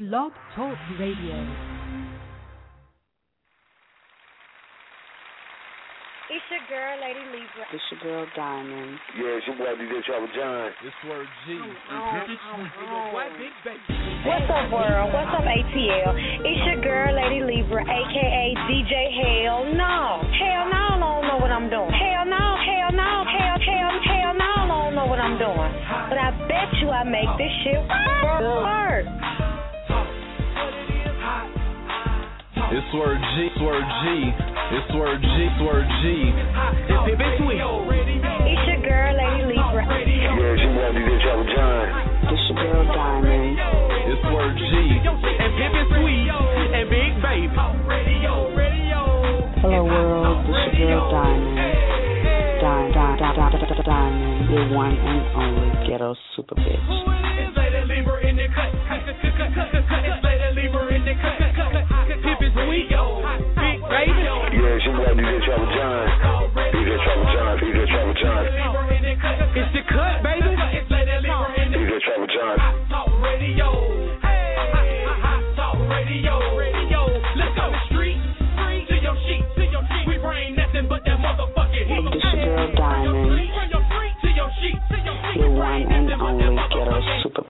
Blog Talk Radio. It's your girl, Lady Libra. It's your girl, Diamond. Yeah, it's your boy, DJ Travel John. It's Word G. What's up, world? What's up, ATL? It's your girl, Lady Libra, a.k.a. DJ Hell No. Hell no, I don't know what I'm doing. Hell no, hell no, hell no, I don't know what I'm doing. But I bet you I make this shit work. It's Word G. It's Word G. It's Word G. It's Word G. It's your girl, Lady Libra. Yeah, it's your boy, DJ Travel John. It's your girl, Diamond. It's Word G. And Pippin Sweet and Big Baby. Hello, world. It's your girl, Diamond. Diamond, your one and only ghetto super bitch. It's Lady Libra in the cut. It's Lady Libra in the cut. Pippin Sweet, Big Baby. Yeah, it's your boy, DJ Travel John. DJ Travel John. DJ Travel John. It's the cut, baby. It's Lady Libra in the DJ Travel John. Talk Radio. Hot Talk Radio. Let's go street to your sheet. We bring nothing but that motherfucking heat. It's your girl, Diamond. Your one and only ghetto super.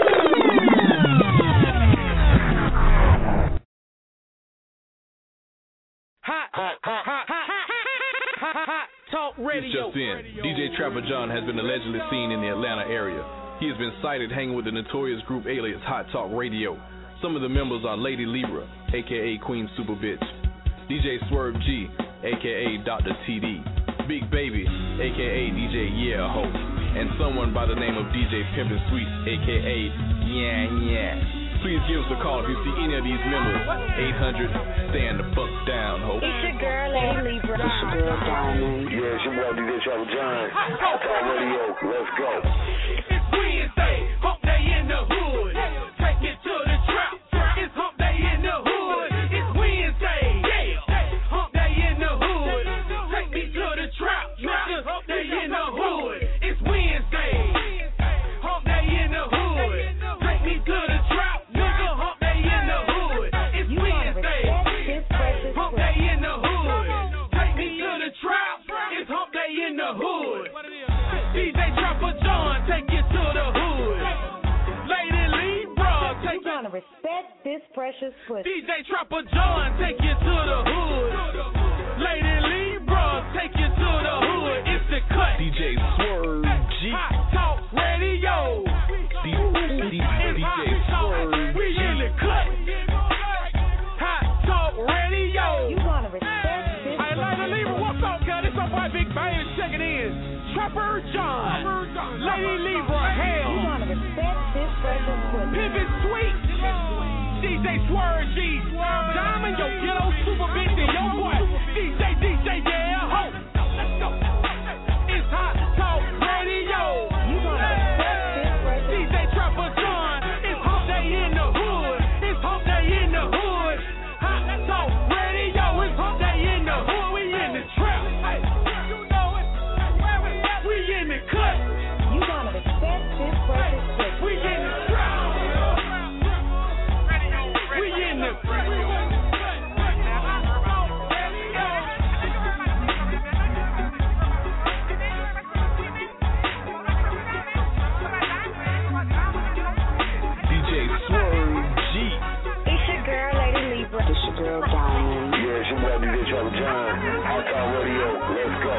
Hot Talk Radio. Just in, DJ Trapper John has been allegedly seen in the Atlanta area. He has been sighted hanging with the notorious group alias Hot Talk Radio. Some of the members are Lady Libra, a.k.a. Queen Super Bitch, DJ Swerve G, a.k.a. Dr. TD, Big Baby, a.k.a. DJ Yeah Ho, and someone by the name of DJ Pimpin' Sweet, a.k.a. Yeah. Please give us a call if you see any of these members. 800, stand the fuck down, ho. It's your girl, Lady Libra. It's your girl, Diamond. Yeah, it's your boy, DJ Travel John. Hot Talk Radio. Let's go. It's Wednesday, hump day in the hood. Take it to the trap. It's hump day in the hood. It's Wednesday, hump day in the hood. Take me to the trap. It's hump day in the hood. It's Wednesday, hump day in the hood. Take me to the trap. Hump day in the hood. It's Wednesday, hump day in the hood. Take me to the trap. It's hump day in the hood. DJ Trapper John, take you to the hood. Lady Libra, take you. Gonna respect this precious pussy. DJ Trapper John, take you to the hood. Lady Libra, take you to the hood. It's the cut. DJ Swerve G. Hot Talk Radio. DJ Swerve We in the cut. Hot Talk Radio. You gonna respect this Hey, Lady Libra, what's up, cuz? It's your boy Big Baby checking in. Trapper John. Lady Libra, You hell. gonna respect this precious pussy. Pippin Sweet. DJ Swerve G. Diamond, your ghetto super bitch, and your boy. DJ, yeah, ho. Let's go. It's Hot Talk Radio. You gonna respect this precious DJ Trapper John. It's hump day in the hood. It's hump day in the hood. Hot Talk Radio. It's hump day in the hood. We in the trap. Hey, you know it. We in the cut. You gonna respect this precious pussy. We in the trap. We in the DJ Swerve G. It's your girl, Lady Libra. It's your girl, Diamond. Yeah, it's your boy, DJ Travel John. Hot Talk Radio. Let's go.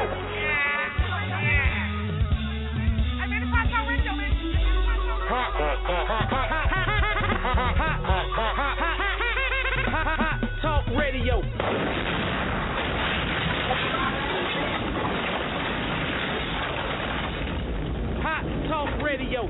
Talk Radio. Hot Talk Radio.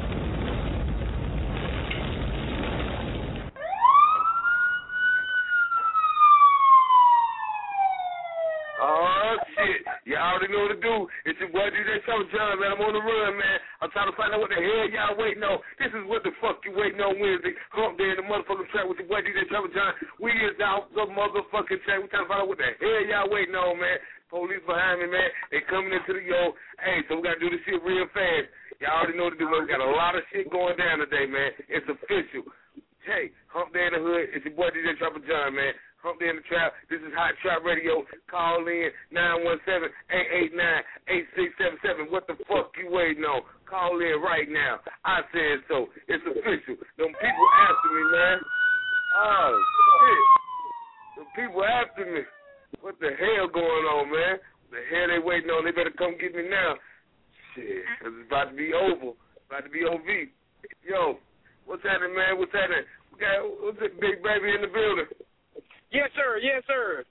Oh, shit. Y'all already know what to do. It's your boy, DJ Travel John, man. I'm on the run, man. I'm trying to find out what the hell y'all waiting on. This is what the fuck you waiting on Wednesday. Hump day in the motherfucking track with your boy, DJ Travel John. We is out the motherfucking track. We trying to find out what the hell y'all waiting on, man. Police behind me, man. They coming into the yo. Hey, so we got to do this shit real fast. Y'all already know what to do, man. We got a lot of shit going down today, man. It's official. Hey, Hump Day in the Hood. It's your boy DJ Trapper John, man. Hump Day in the Trap. This is Hot Trap Radio. Call in 917-889-8677. What the fuck you waiting on? Call in right now. I said so. It's official. Them people after me, man. Oh, shit. Them people after me. What the hell going on, man? The hell they waiting on? They better come get me now. Shit, 'cause it's about to be over. About to be OV. Yo, what's happening, man? What's happening? We got, what's it, Big Baby in the building? Yes, sir. Yes, sir.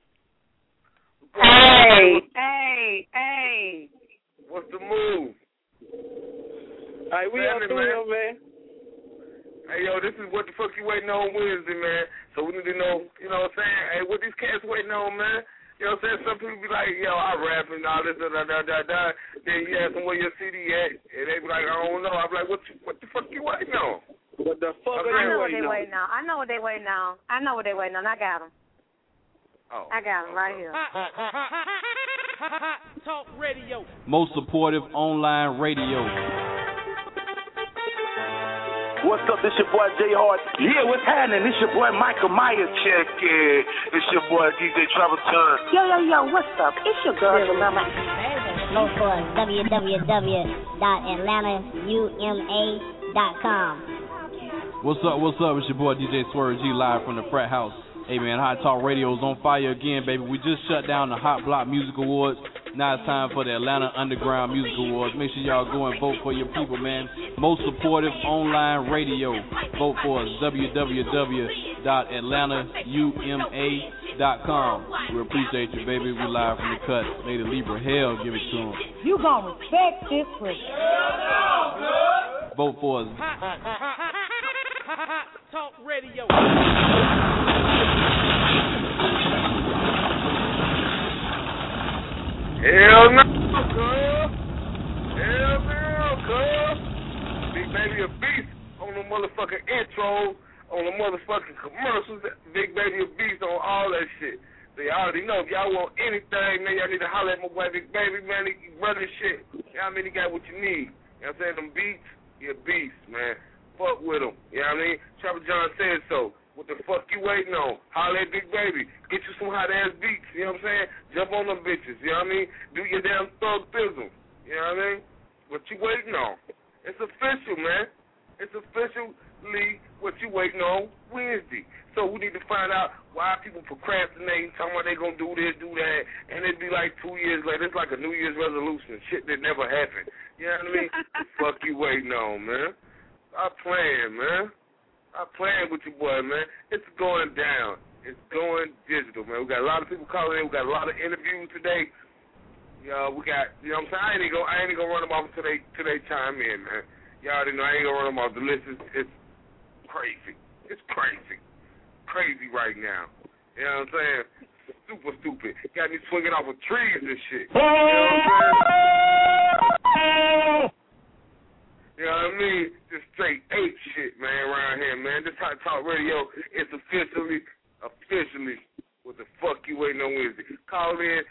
Hey. What's the move? All right, we on through, man. Hey, yo, this is what the fuck you waiting on Wednesday, man. So we need to know, you know what I'm saying? Hey, what these cats waiting on, man? You know what I'm saying? Some people be like, yo, I rap and all this, da. Then you ask them where your CD at, and they be like, I don't know. I'm like, what the fuck you waiting on? What the fuck I know what they waiting on? I know what they waiting on. I got them. Oh, I got them right here. Talk radio. Most supportive online radio. What's up? This your boy J Hard. Yeah, what's happening? This your boy Michael Myers. Check it. It's your boy DJ Trapper John. Yo, what's up? It's your girl, remember? Go for www.atlantauma.com. What's up? It's your boy DJ Swerve G live from the frat house. Hey man, Hot Talk Radio is on fire again, baby. We just shut down the Hot Block Music Awards. Now it's time for the Atlanta Underground Music Awards. Make sure y'all go and vote for your people, man. Most supportive online radio. Vote for us, www.atlantauma.com. We appreciate you, baby. We live from the cut. Lady Libra, hell, give it to them. You gonna respect this pussy. Vote for us. Talk radio. Hell no, cuz. Big Baby a beast on the motherfucking intros, on the motherfucking commercials. Big Baby a beast on all that shit. So y'all already know, if y'all want anything, man, y'all need to holler at my boy Big Baby, man. He running shit. Y'all mean he got what you need. You know what I'm saying? Them beats, he a beast, man. Fuck with him. You know what I mean? Trapper John said so. What the fuck you waiting on? Holler at Big Baby. Get you some hot-ass beats, you know what I'm saying? Jump on them bitches, you know what I mean? Do your damn thug-thism, you know what I mean? What you waiting on? It's official, man. It's officially what you waiting on Wednesday. So we need to find out why people procrastinating, talking about they going to do this, do that, and it'd be like 2 years later. It's like a New Year's resolution, shit that never happened. You know what I mean? The fuck you waiting on, man? Stop playing, man. Stop playing with your boy, man. It's going down. It's going digital, man. We got a lot of people calling in. We got a lot of interviews today. We got, you know what I'm saying? I ain't gonna run them off until they chime in, man. Y'all already know I ain't gonna run them off. The list is crazy. It's crazy. Crazy right now. You know what I'm saying? Super stupid. Got me swinging off of trees and shit. You know what I'm saying? You know what I mean? Just straight ape shit, man, around here, man. This Hot Talk Radio is officially, what the fuck you waiting on Wednesday. Call in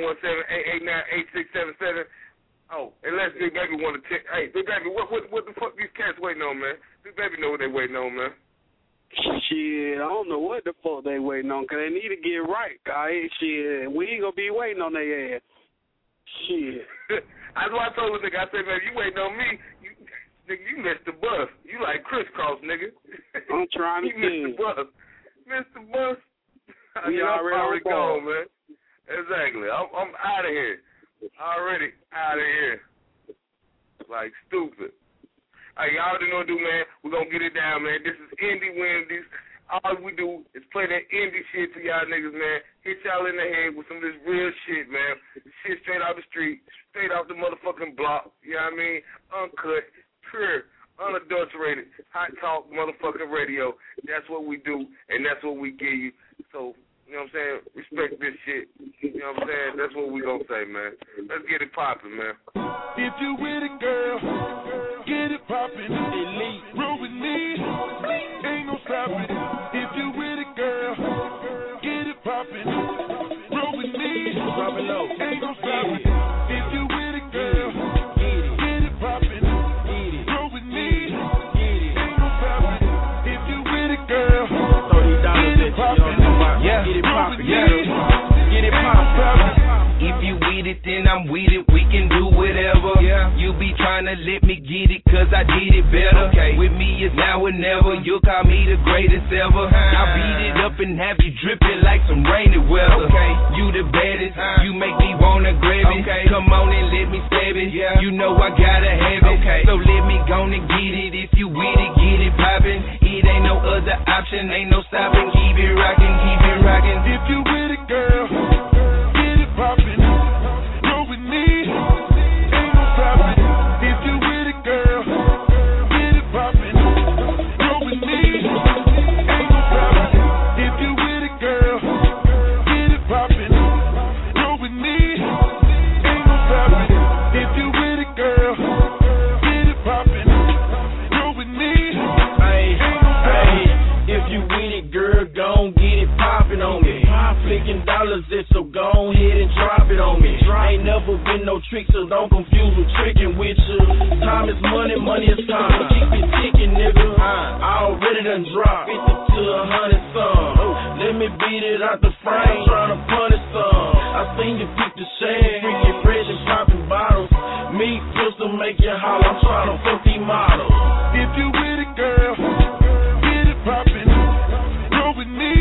917-889-8677. Oh, unless Big Baby want to check. Hey, Big Baby, what the fuck these cats waiting on, man? Big Baby know what they waiting on, man. Shit, I don't know what the fuck they waiting on, because they need to get right. Shit, we ain't going to be waiting on their ass. Shit. That's why I told the nigga, I said, man, you waiting on me. Nigga, you missed the bus. You like crisscross, nigga. I'm trying to you missed the bus. Missed the bus. We already gone, man. Exactly. I'm out of here. Already out of here. Like stupid. Hey, y'all already know what to do, man. We're going to get it down, man. This is Indie Wednesdays. All we do is play that indie shit to y'all niggas, man. Hit y'all in the head with some of this real shit, man. Shit straight out the street, straight off the motherfucking block. You know what I mean? Uncut, pure, unadulterated, hot talk motherfucking radio. That's what we do, and that's what we give you. So, you know what I'm saying? Respect this shit. You know what I'm saying? That's what we gonna say, man. Let's get it poppin', man. If you with a girl, get it poppin'. Elite. Roll with me, ain't no stopping. If you with a girl, get it poppin'. Roll with me, drop it low, ain't no stopping. If you with a girl, get it poppin'. Roll with me, ain't no stopping. If you with a girl. it poppin', get it poppin'. If you with it, then I'm with it. We can do whatever. You be trying to let me get it, cause I did it better. With me, it's now or never. You'll call me the greatest ever. I'll beat it up and have you dripping like some rainy weather. You the baddest. You make me wanna grab it. Come on and let me stab it. You know I gotta have it. So let me go and get it. If you with it, get it poppin'. It ain't no other option. Ain't no stopping. Keep it rockin', keep it rockin'. If you with it, girl, get it poppin'. Roll with me, ain't no stopping. If you with it, girl, get it poppin'. Roll with me, ain't no stopping. If you with it, girl, get it poppin'. Roll with me, ain't no stopping. If you with it, girl, get it poppin'. Roll with me, ain't no stopping. If you with it, girl, gon' get it poppin' on me. Flicking dollars, it's so go ahead and drop it on me. Ain't never been no trick, so don't confuse with tricking with you. Time is money, money is time. Keep it ticking, nigga. I already done dropped 50 to 100 some. Let me beat it out the frame, tryna punish some. I seen you pick the shade, freaking fresh and popping bottles. Me, pistol, make you holler. I'm tryna fuck these models. If you with it, girl, get it poppin'. Roll with me.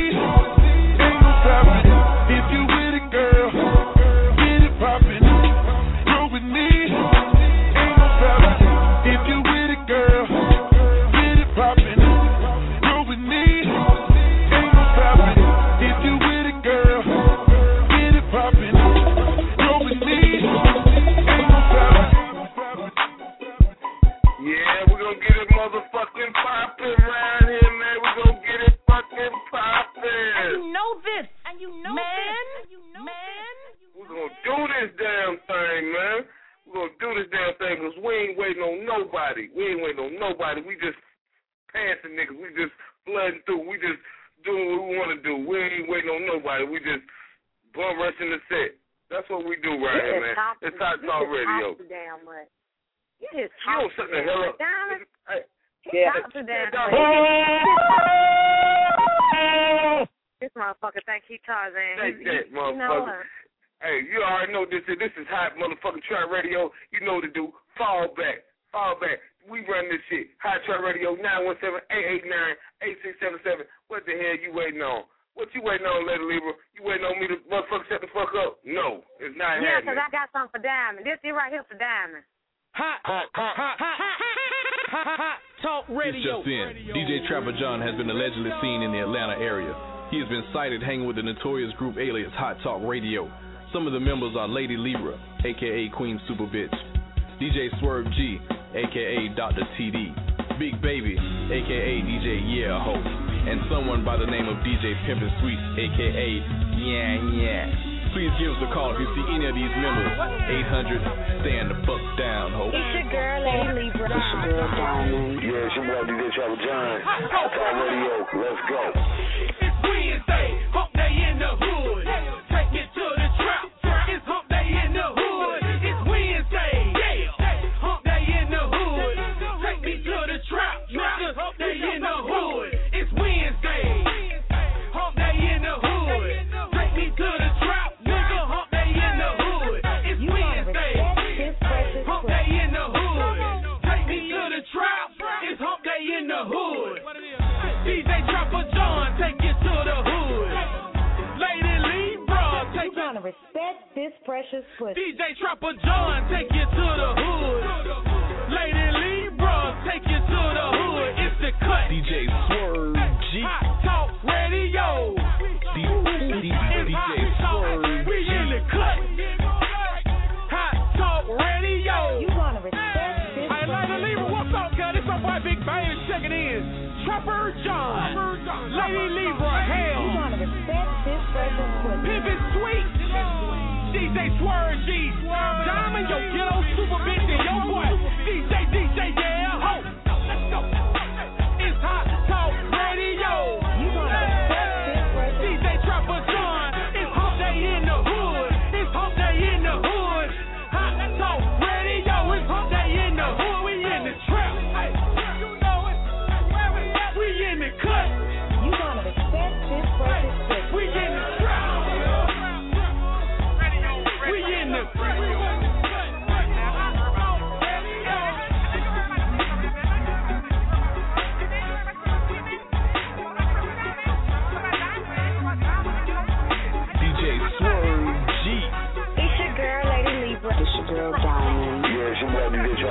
If you with it, girl, get it poppin'. Roll with me, ain't no stoppin'. If you with it, girl, get it poppin'. Roll with me, ain't no stoppin'. If you with it, girl, get it poppin'. Roll with me, ain't no stoppin'. Yeah, we're gonna get it motherfucking poppin' right here, man. We're gonna get it fucking poppin'. And you know this. And you know man. We're gonna do this damn thing, man. We're gonna do this damn thing because we ain't waiting on nobody. We just passing niggas. We just flooding through. We just doing what we want to do. We ain't waiting on nobody. We just bum rushing the set. That's what we do right here, man. It's Hot Talk Radio. You just don't shut the hell up. This motherfucker think he Tarzan. Take that, motherfucker. Hey, you already know this. This is Hot Motherfucking Trap Radio. You know what to do. Fall back. We run this shit. Hot Trap Radio, 917-889-8677. What the hell you waiting on? What you waiting on, Lady Libra? You waiting on me to motherfucker shut the fuck up? No, it's not happening. Yeah, because I got something for Diamond. This right here for Diamond. Hot Talk Radio. This just in. DJ Trapper John has been allegedly seen in the Atlanta area. He has been sighted hanging with the notorious group alias Hot Talk Radio. Some of the members are Lady Libra, a.k.a. Queen Super Bitch, DJ Swerve G, a.k.a. Dr. TD, Big Baby, a.k.a. DJ Yeah Ho, and someone by the name of DJ Pimpin' Sweets, a.k.a. Yeah. Please give us a call if you see any of these members. 800, stand the fuck down, ho. It's your girl, Lady Libra. It's your girl, Diamond. Yeah, it's your boy, DJ Trapper John. Hot Talk Radio, let's go. It's Wednesday, hump day in the hood. Take it to the trap. It's hump day in the hood. It's Wednesday, hump day in the hood. Take me to the trap. Hump day in the hood. It's Wednesday, hump day in the hood. Take me to the trap. Hump day in the hood. It's Wednesday, hump day in the hood. Take me to the trap. It's hump day in the hood. DJ Trapper John, take you to the hood. Lady Libra, take you. Gonna respect this precious pussy. DJ Trapper John, take you to the hood. Lady Libra, take you to the hood. It's the cut. DJ Swerve G. Hot Talk Radio. DJ Swerve G. We in the cut. Hot Talk Radio. You gonna respect this Hey, Lady Libra, what's up, girl? It's my boy Big Bang checking in. Trapper John. Lady Libra, hell. You gonna respect this precious pussy. Pimpin' Sweet. DJ Swerve G. Diamond, your ghetto super bitch, and your boy. DJ, yeah, ho. Let's go. It's Hot Talk Radio. You gonna respect this precious DJ Trapper John. It's hump day in the hood. It's hump day in the hood. Hot Talk Radio. It's hump day in the hood. We in the trap. Hey, you know it. We in the cut. You gonna respect this precious pussy. We in the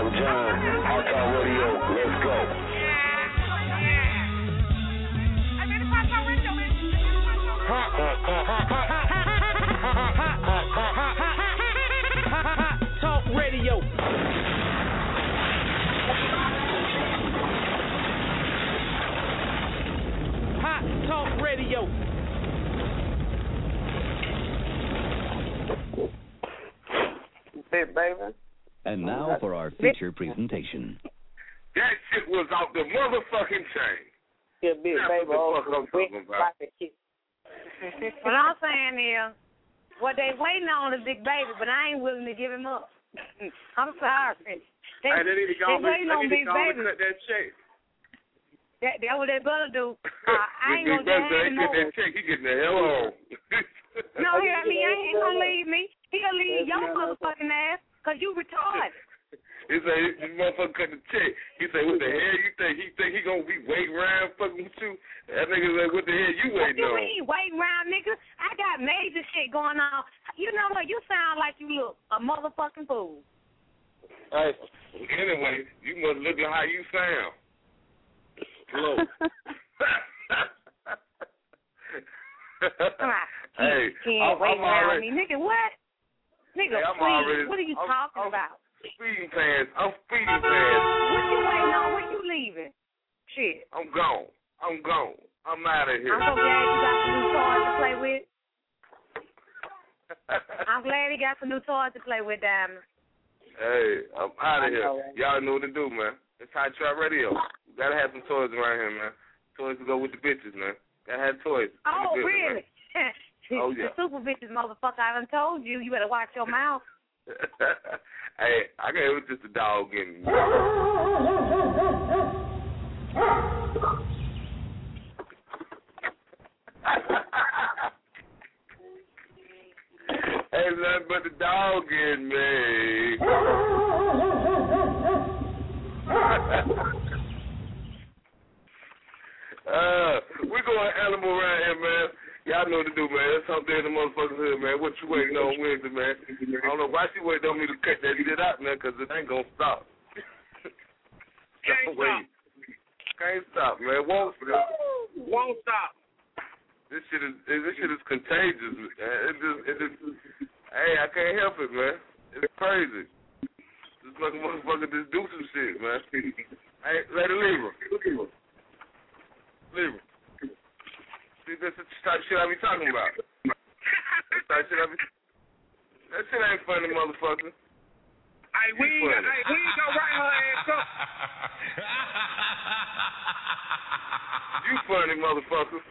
John, Hot Talk Radio. Let's go. Talk Radio. Hot Talk Radio. Big baby. And now for our feature presentation. That shit was out the motherfucking chain. Yeah, big That's baby. what the fuck I'm talking about. What I'm saying is, what they waiting on is Big Baby, but I ain't willing to give him up. I'm sorry. They waiting on Big Baby. Cut that check. That's what they better do. I ain't gonna Big do Baby no more. get that check, he getting the hell on. No, he ain't gonna leave me. He'll leave your motherfucking ass, because you retarded. He say, this motherfucker cut the check. He say, what the hell you think? He think he gonna be waiting around fucking with you? That nigga say, what the hell you waiting on? What you mean waiting around, nigga? I got major shit going on. You know what? You sound like you look a motherfucking fool. Hey, anyway, you must look at how you sound. Hello. Hey, can't wait I'm around already, me. Nigga, what? Nigga, hey, I'm please. already, What are you talking about? Speeding past. I'm speeding past. What you waiting on? When you leaving? Shit. I'm gone. I'm out of here. I'm so glad you got some new toys to play with. I'm glad he got some new toys to play with, Diamond. Hey, I'm out of here. Y'all know what to do, man. It's Hot Trap Radio. You gotta have some toys around here, man. Toys to go with the bitches, man. Gotta have toys. Oh, really? Oh, yeah. The super bitches, motherfucker. I done told you. You better watch your mouth. Hey, I got it was just a dog getting me. Hey, nothing but the dog getting me. We going animal around here, man. Y'all know what to do, man. It's something in the motherfucking hood, man. What you waiting on Wednesday, man? I don't know why she waiting on me to cut that shit out, man, because it ain't going to stop. Can't stop, man. Won't stop. This shit is contagious, man. It just, hey, I can't help it, man. It's crazy. This motherfucker just do some shit, man. Hey, Lady Libra. See, this is the type of shit I be talking about. That shit ain't funny, motherfucker. Hey, we ain't gonna write her ass up. You funny, motherfucker.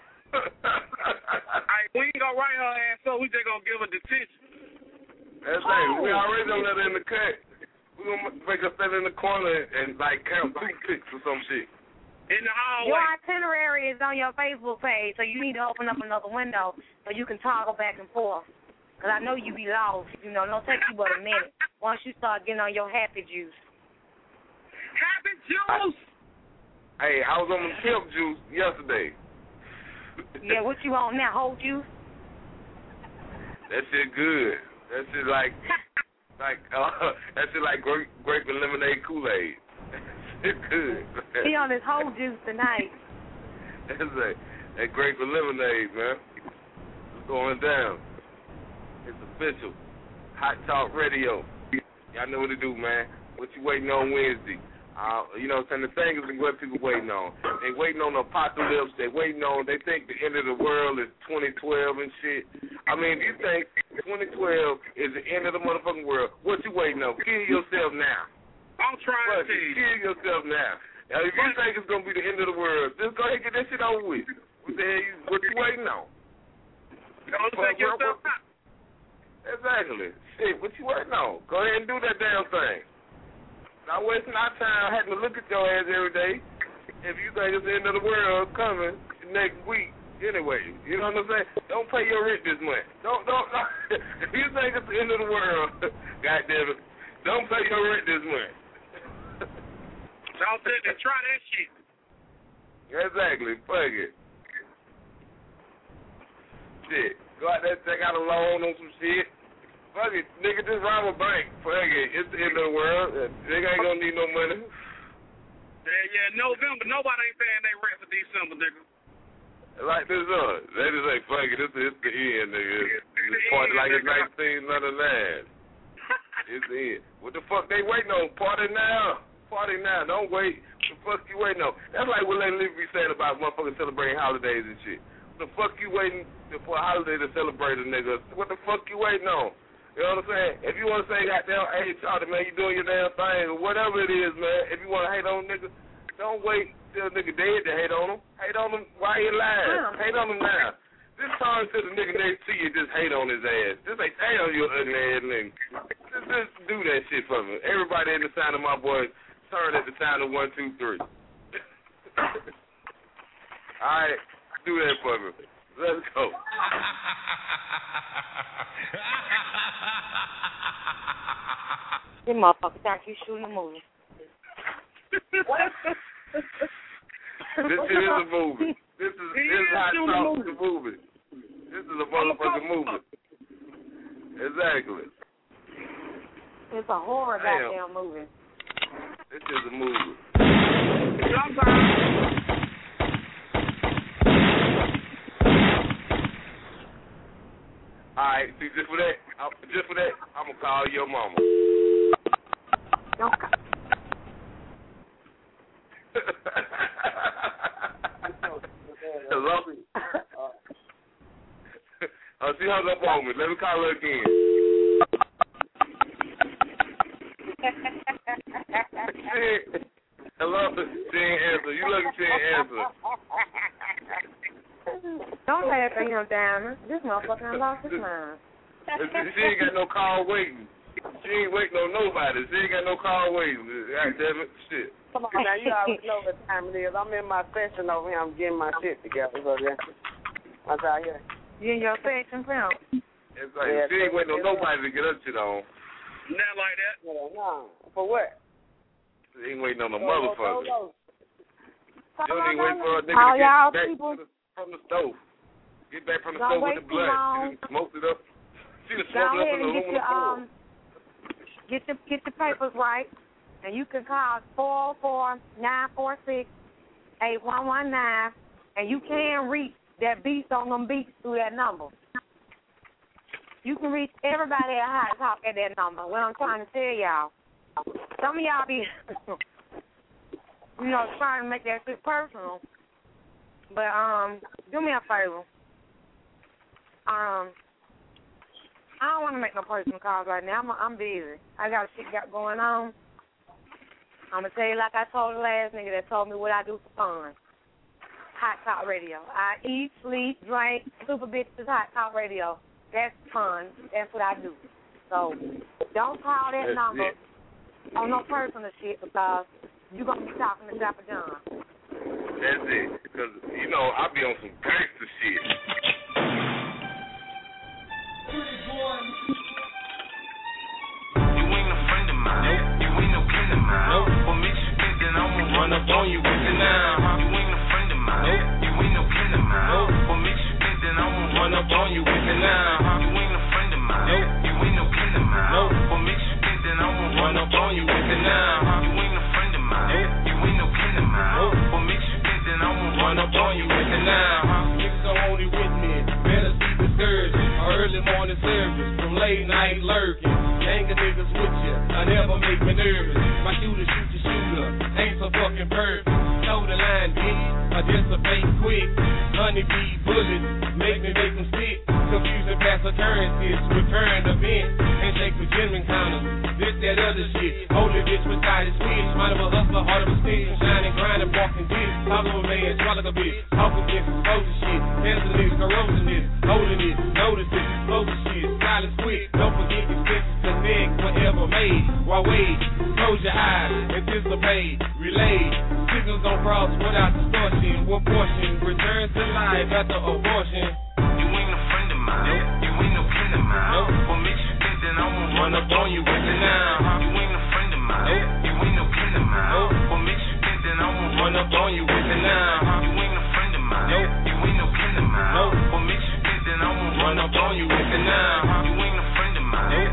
Hey, we ain't gonna write her ass up. We just gonna give her detention. That's right. We already done let her in the cut. We gonna make her stand in the corner and like count toothpicks or some shit. In the hallway. Your itinerary is on your Facebook page, so you need to open up another window so you can toggle back and forth. Because I know you be lost. You know, don't take you but a minute once you start getting on your happy juice. Happy juice? Hey, I was on the pimp juice yesterday. Yeah, what you on now? Whole juice? That shit good. That shit like that shit like grape and lemonade Kool-Aid. It's good. He on his whole juice tonight. That's that grape and lemonade, man. It's going down. It's official. Hot Talk Radio. Y'all know what to do, man. What you waiting on Wednesday? You know what I'm saying? The thing is what people waiting on. They waiting on the apocalypse. They think the end of the world is 2012 and shit. I mean, if you think 2012 is the end of the motherfucking world, what you waiting on? Kill yourself now. I'm trying to kill yourself now. Now, if you think it's going to be the end of the world, just go ahead and get that shit over with. What the hell what you waiting on? Don't take yourself out. Exactly. Shit, what you waiting on? Go ahead and do that damn thing. Not wasting our time having to look at your ass every day. If you think it's the end of the world coming next week, anyway, you know what I'm saying? Don't pay your rent this month. Don't. If you think it's the end of the world, goddamn it, don't pay your rent this month. Don't sit and try that shit. Exactly. Fuck it. Shit. Go out there, take out a loan on some shit. Fuck it, nigga, just rob a bank. Fuck it, it's the end of the world. Nigga ain't gonna need no money. Yeah, November. Nobody ain't paying their rent for December, nigga. Like this they just say, fuck it, it's the end, nigga. It's party like it's 1999. It's the end. What the fuck they waiting on? Party now. Party now. Don't wait. What the fuck you waiting on? That's like what Lady Lee be saying about motherfuckers celebrating holidays and shit. What the fuck you waiting for a holiday to celebrate a nigga? What the fuck you waiting on? You know what I'm saying? If you want to say, goddamn, hey, Charlie, man, you doing your damn thing, or whatever it is, man, if you want to hate on niggas, don't wait till a nigga dead to hate on him. Hate on him while he alive. Hate on him now. Just turn to the nigga next to you and just hate on his ass. Just say, damn, you ugly ass nigga. Just do that shit for me. Everybody in the sound of my voice, turn at the sound of 1, 2, 3. All right, do that for me. Let's go. This motherfucker thought you shooting a movie. This shit is a movie. This is Hot Talk, the movie. This is a motherfucking movie. Exactly. It's a horror goddamn movie. This is a movie. All right, see, just for that, I'm gonna call your mama. Don't call. Hello? She hung up on me. Let me call her again. Hello? She ain't answer. You looking, she ain't answer. Don't laugh at him, Diamond. This motherfucker lost his mind. She ain't got no call waiting. She ain't waiting on nobody. She ain't got no call waiting. God damn it, shit. Come on, now, you already know what time it is. I'm in my session over here. I'm getting my shit together. So that's out here. You in your section, Pimp? It's like, she ain't waiting on nobody to get her shit on. Not like that. No. For what? She ain't waiting on the motherfucker. She don't even wait for a nigga All to y'all get back people, from the stove. Get back from the don't stove with wait the blood. too long. She done smoked it up. She done Go smoked it up ahead in the and aluminum foil. get your papers right, and you can call 404-946-8119, and you can reach that beast on them beats through that number. You can reach everybody at Hot Talk at that number. What I'm trying to tell y'all, some of y'all be, trying to make that shit personal. But do me a favor. I don't want to make no personal calls right now. I'm busy. I got shit going on. I'm going to tell you like I told the last nigga that told me what I do for fun. Hot Talk Radio. I eat, sleep, drink, super bitches, Hot Talk Radio. That's fun. That's what I do. So don't call that number on no personal shit because you're going to be talking to Dapper John. That's it. Because, I be on some gangster shit. You ain't a friend of mine. Nope. You ain't no kin of mine. Nope. What makes you think that I'ma run up on you with it now? You ain't a friend of mine. Nope. You ain't no kin of mine. Nope. What makes you think that I'ma run up on you with it now? You ain't a friend of mine. Nope. You ain't no kin of mine. Nope. What makes you think that I'ma run up on you with it now? You ain't a friend of mine. Nope. You ain't no kin of mine. Nope. What makes you think that I'ma run up on you with it now? Niggas are only with me. Better see the surgeon. Early morning service from late night lurking. Gang of niggas with you, I never make me nervous. My shooter shoot the shooter, ain't so fucking perfect. Toe the line, bitch, I dissipate quick. Honeybee bullets, make them sick. Confusing past occurrences, recurring events. Handshake with gentlemen counters, this, that, other shit. Holy bitch beside his bitch. Mind of a hustler, heart of a stick. Shining, grinding, walking dick. Talk of a man, swallow a bitch. Talk against exposure shit. Cancel this, corrosion this. Holding it, notice this, explosive shit. Silence quick, don't forget expenses. Connect, whatever made. While wait, close your eyes, anticipate, relay. Signals don't cross without distortion. One portion, return to life after abortion. You ain't a friend of mine. Nope. You ain't no kin of mine. Nope. What makes you think that I'ma run up on you with it now? You ain't a friend of mine. Nope. You ain't no kin of mine. Nope. What makes you think that I'ma run up on you with it now? You ain't a friend of mine. Nope. You ain't no kin of mine. Nope. What makes you think that I'ma run up on you with it now? You ain't a friend of mine. Nope.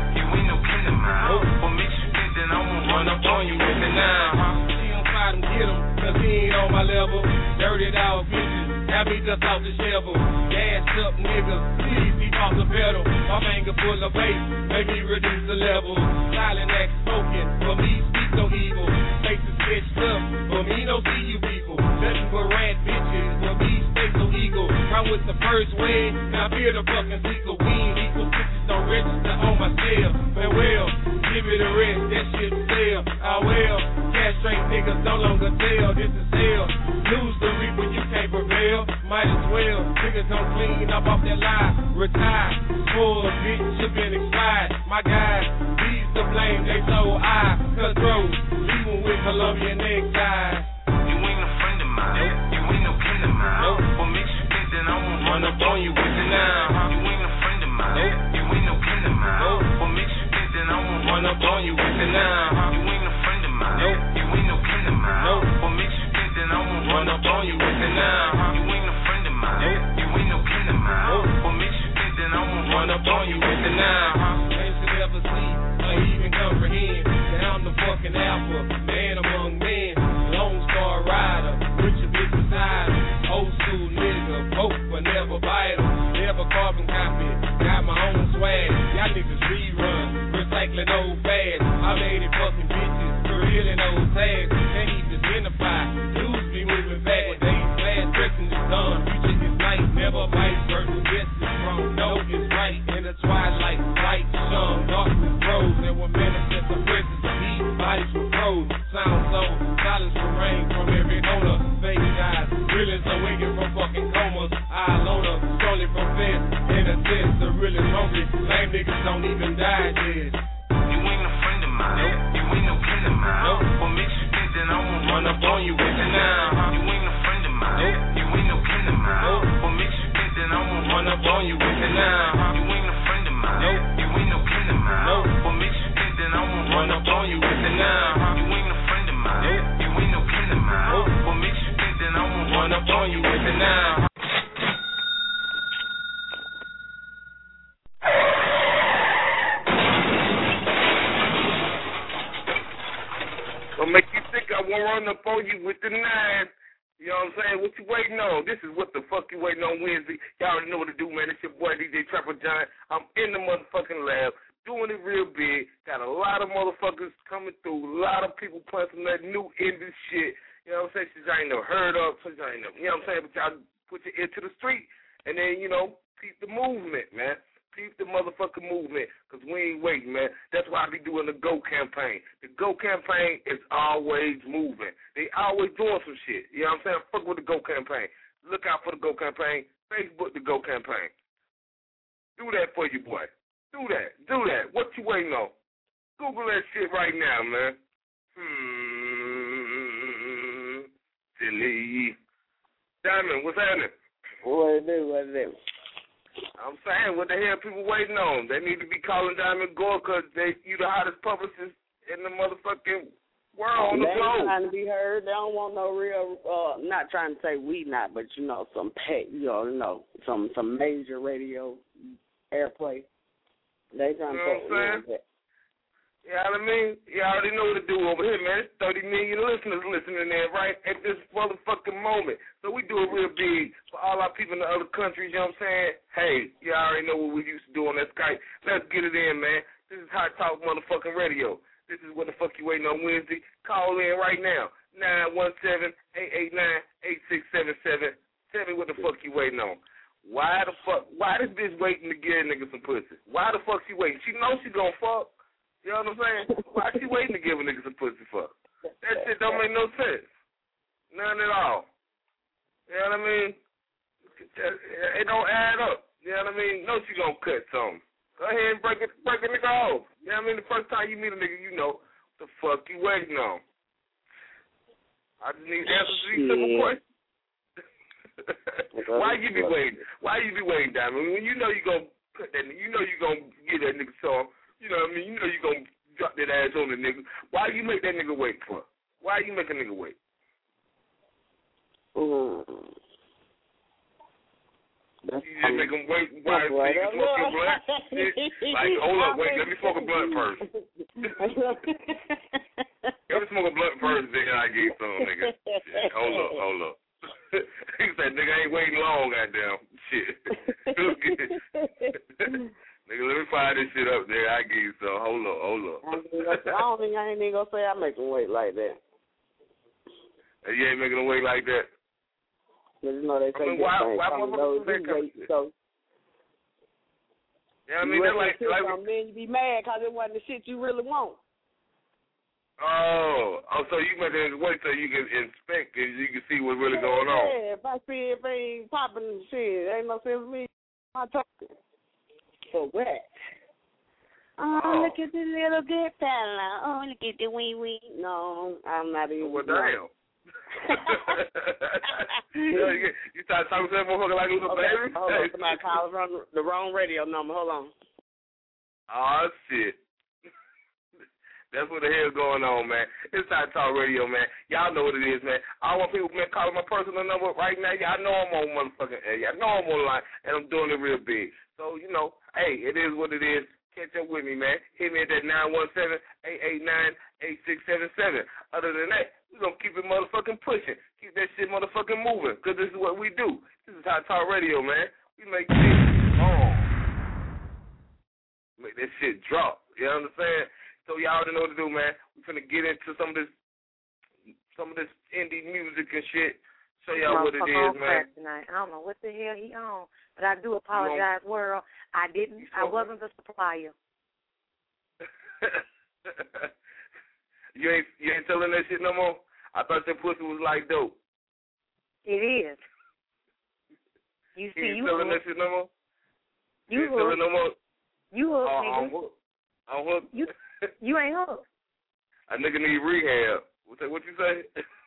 dirty dog bitches. Got me just off the shovel. Gassed up niggas, please keep off the pedal. My finger full of bass, make me reduce the level. Silent act spoken, for me speak no evil. Faces sketched up, for me no see you people. Nothing but rat bitches, for me stay so eagle. Run with the first wave, now fear the fucking sequel. We ain't equal bitches, don't register on my scale. Farewell, give it a rest, that shit sell. Oh well, castrate niggas no longer tell. This is hell, lose the reaper, you can't prevail. Might as well, niggas don't clean up off that lie. Retire, full of bitch, shit been expired. My guys, these the blame, they so I cutthroat, leaving with Colombian neckties. You ain't a friend of mine, nope. You ain't no kin of mine, nope. What makes you think that I won't run up on you with it now? You ain't a friend of mine, nope. You ain't no kin of mine, nope. What makes you think that I won't run up on you with it now? You ain't a friend of mine, nope. You ain't no kin of mine, nope. What makes you think that I won't run up on you with it now? You ain't a friend of mine, nope. You ain't no kin of mine, nope. What makes you think that I won't run up on you with it now? Ain't should ever see or even comprehend that I'm the fucking alpha, man among men, Lone Star Rider, Richard bitch beside him, old school nigga, poke but never vital, never carbon copy, got my own swag, y'all niggas rerun, recycling old fads, I made it fucking bitches, revealing old tags, can't even identify, dudes be moving back when they flash dressing is done, future is night, never vice versa, yes it's wrong, no it's right, in the twilight, light shone, darkness grows, and when manifest the presence of heat, bodies will froze, sound so, silence will rain from every owner, fake eyes, realest awaken from fucking comas, eye loner, strolling from fence, in a sense, the realest hungry, lame niggas don't even die, yes. You ain't a friend of mine, nope. You ain't no kin of mine, nope. What makes you think that I won't run up on you with it now? You ain't a friend of mine, nope. You ain't no kin of mine, nope. What makes you think that I won't run up on you with it now? You ain't a friend of mine, nope. You ain't no kin of mine, nope. What makes you think that I won't run up on you with it now? You ain't a friend of mine, nope. You ain't no kin of mine, nope. What makes you think that I won't run up on you with it now? Don't make you think I won't run up on you with the 9. You know what I'm saying? What you waiting on? This is What the Fuck You Waiting On Wednesday. Y'all already know what to do, man. It's your boy, DJ Trapper John. I'm in the motherfucking lab, doing it real big. Got a lot of motherfuckers coming through. A lot of people playing some that new indie shit. You know what I'm saying? Since y'all ain't never heard of, since y'all ain't never, you know what I'm saying? But y'all put your ear to the street and then, you know, peep the movement, man. Peep the motherfucking movement, because we ain't waiting, man. That's why I be doing the GO campaign. The GO campaign is always moving. They always doing some shit. You know what I'm saying? Fuck with the GO campaign. Look out for the GO campaign. Facebook the GO campaign. Do that for you, boy. Do that. Do that. What you waiting on? Google that shit right now, man. Silly. Diamond, what's happening? What it do? I'm saying, what the hell people waiting on? They need to be calling Diamond Gore because you the hottest publicist in the motherfucking world on the globe. They trying to be heard. They don't want no real, not trying to say we not, but you know, some some major radio airplay. They trying to put You know what I mean? You already know what to do over here, man. It's 30 million listeners listening in right at this motherfucking moment. So we do it real big for all our people in the other countries, you know what I'm saying? Hey, you already know what we used to do on that Skype. Let's get it in, man. This is Hot Talk motherfucking radio. This is What the Fuck You Waiting On Wednesday. Call in right now. 917-889-8677. Tell me what the fuck you waiting on. Why this bitch waiting to get a nigga some pussy? Why the fuck she waiting? She knows she gonna fuck. You know what I'm saying? Why she waiting to give a nigga some pussy fuck? That shit don't make no sense. None at all. You know what I mean? It don't add up. You know what I mean? No, she gonna cut something. Go ahead and break a nigga off. You know what I mean? The first time you meet a nigga, you know the fuck you waiting on. I just need answers to these simple questions. Why you be waiting? Why you be waiting, Diamond? When you know you gonna cut that, you know you gonna get that nigga some. You know what I mean? You know you gonna drop that ass on the nigga. Why you make that nigga wait for? Why you make a nigga wait? You just make him wait while you can smoke your blunt? Like, hold up, wait, let me smoke a blunt first. Let me smoke a blunt first, nigga, I get some, nigga. Shit, hold up. He said, nigga, I ain't waiting long, goddamn. Shit. Nigga, let me fire this shit up there. I give you some. Hold up. I don't think I ain't even gonna say I make them wait like that. And you ain't making them wait like that? Cause you know they say why motherfuckers do that kind of shit? So, yeah, I mean, they're like then you be mad because it wasn't the shit you really want. Oh, so you make it wait till you can inspect and you can see what's really going on. Yeah, if I see if they ain't popping shit, ain't no sense of me. I talking. For what? Oh, look at the little good fella. Oh, look at the wee. No, I'm not even. Well, damn. You start talking to that motherfucker like a little baby? Hold on, somebody called from the wrong radio number. Hold on. Oh, shit. That's what the hell's going on, man. It's Hot Talk Radio, man. Y'all know what it is, man. I want people, man, calling my personal number right now. Y'all know I'm on motherfucking air. Y'all know I'm on line, and I'm doing it real big. So, you know, hey, it is what it is. Catch up with me, man. Hit me at that 917-889-8677. Other than that, we're going to keep it motherfucking pushing. Keep that shit motherfucking moving, because this is what we do. This is Hot Talk Radio, man. We make shit make that shit drop. You know what I'm saying? So y'all already know what to do, man. We're finna get into some of this indie music and shit. Show y'all what it is, man. Tonight. I don't know what the hell he on, but I do apologize, world. I wasn't the supplier. You ain't telling that shit no more? I thought that pussy was like dope. It is. You see, ain't telling that shit no more? You ain't telling no more? You hooked, nigga. I'm hooked. I'm hooked. You ain't hooked. A nigga need rehab. What you say?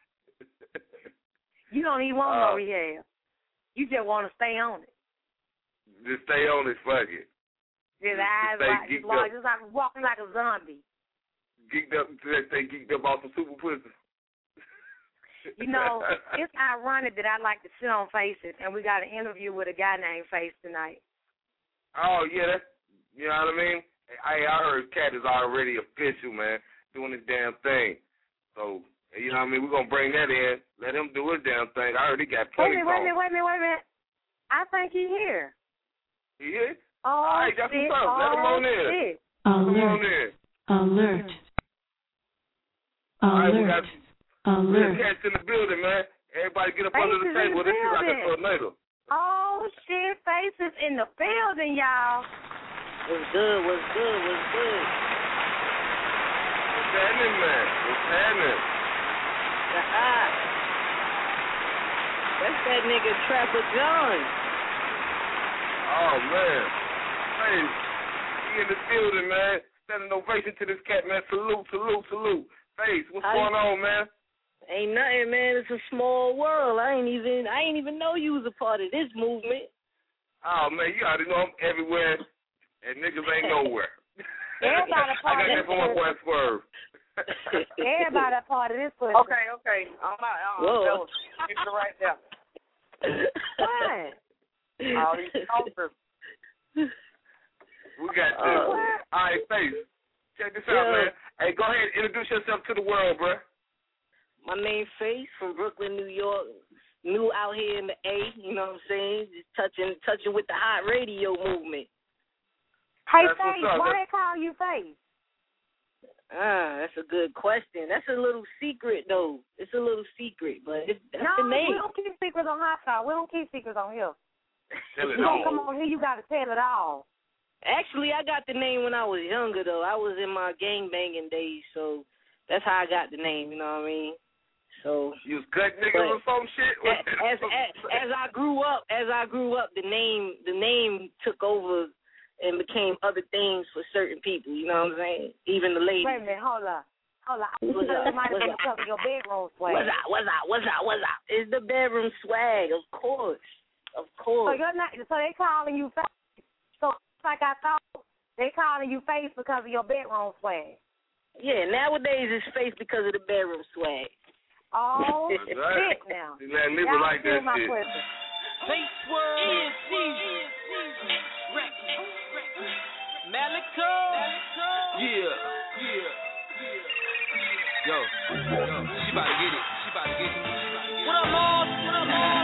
You don't even want no rehab. You just want to stay on it. Just stay on it, fuck it. Just eyes just like walking like a zombie. Geeked up, stay geeked up off some super pussy. You know, it's ironic that I like to sit on Faces, and we got an interview with a guy named Face tonight. Oh, yeah, you know what I mean? I heard Cat is already official, man, doing his damn thing. So, you know what I mean? We're going to bring that in, let him do his damn thing. I heard he got plenty of songs. Wait a minute. I think he's here. He is? Oh, all right, got some stuff. Let him on in. Alert. Alert. All right, we got Alert. Cats in the building, man. Everybody get up under the table. This is like a tornado. Oh, shit, Faces in the building, y'all. What's good? What's happening, man? What's happening? That's that nigga Trapper John. Oh, man. Hey, he in the building, man. Standing ovation to this cat, man. Salute. Face, what's going on, man? Ain't nothing, man. It's a small world. I ain't even know you was a part of this movement. Oh, man, you already know I'm everywhere. And niggas ain't nowhere. Everybody I got that from my boy Swerve. Everybody a part of this pussy. Okay. I'm out. Get it right there. What? All these talkers. We got this. All right, Face. Check this out, man. Hey, go ahead and introduce yourself to the world, bro. My name Face from Brooklyn, New York. New out here in the A, you know what I'm saying? Just touching with the hot radio movement. Hey, Face, why they call you Face? That's a good question. That's a little secret, though. It's a little secret, but that's the name. We don't keep secrets on Hot Talk. We don't keep secrets on here. Tell it you all. Come on here, you got to tell it all. Actually, I got the name when I was younger, though. I was in my gangbanging days, so that's how I got the name, you know what I mean? So you was cut niggas or some shit. As I grew up, the name took over and became other things for certain people. You know what I'm saying? Even the ladies. Wait a minute, hold on. What's up? Your bedroom swag. What's up? It's the bedroom swag, of course. So you're not. So they calling you Face. So like I thought, they calling you Face because of your bedroom swag. Yeah, nowadays it's Face because of the bedroom swag. Oh, shit now. You gotta live it like that shit. Face World, Malico. Yeah. Yo, she about to get it. What up, Lord?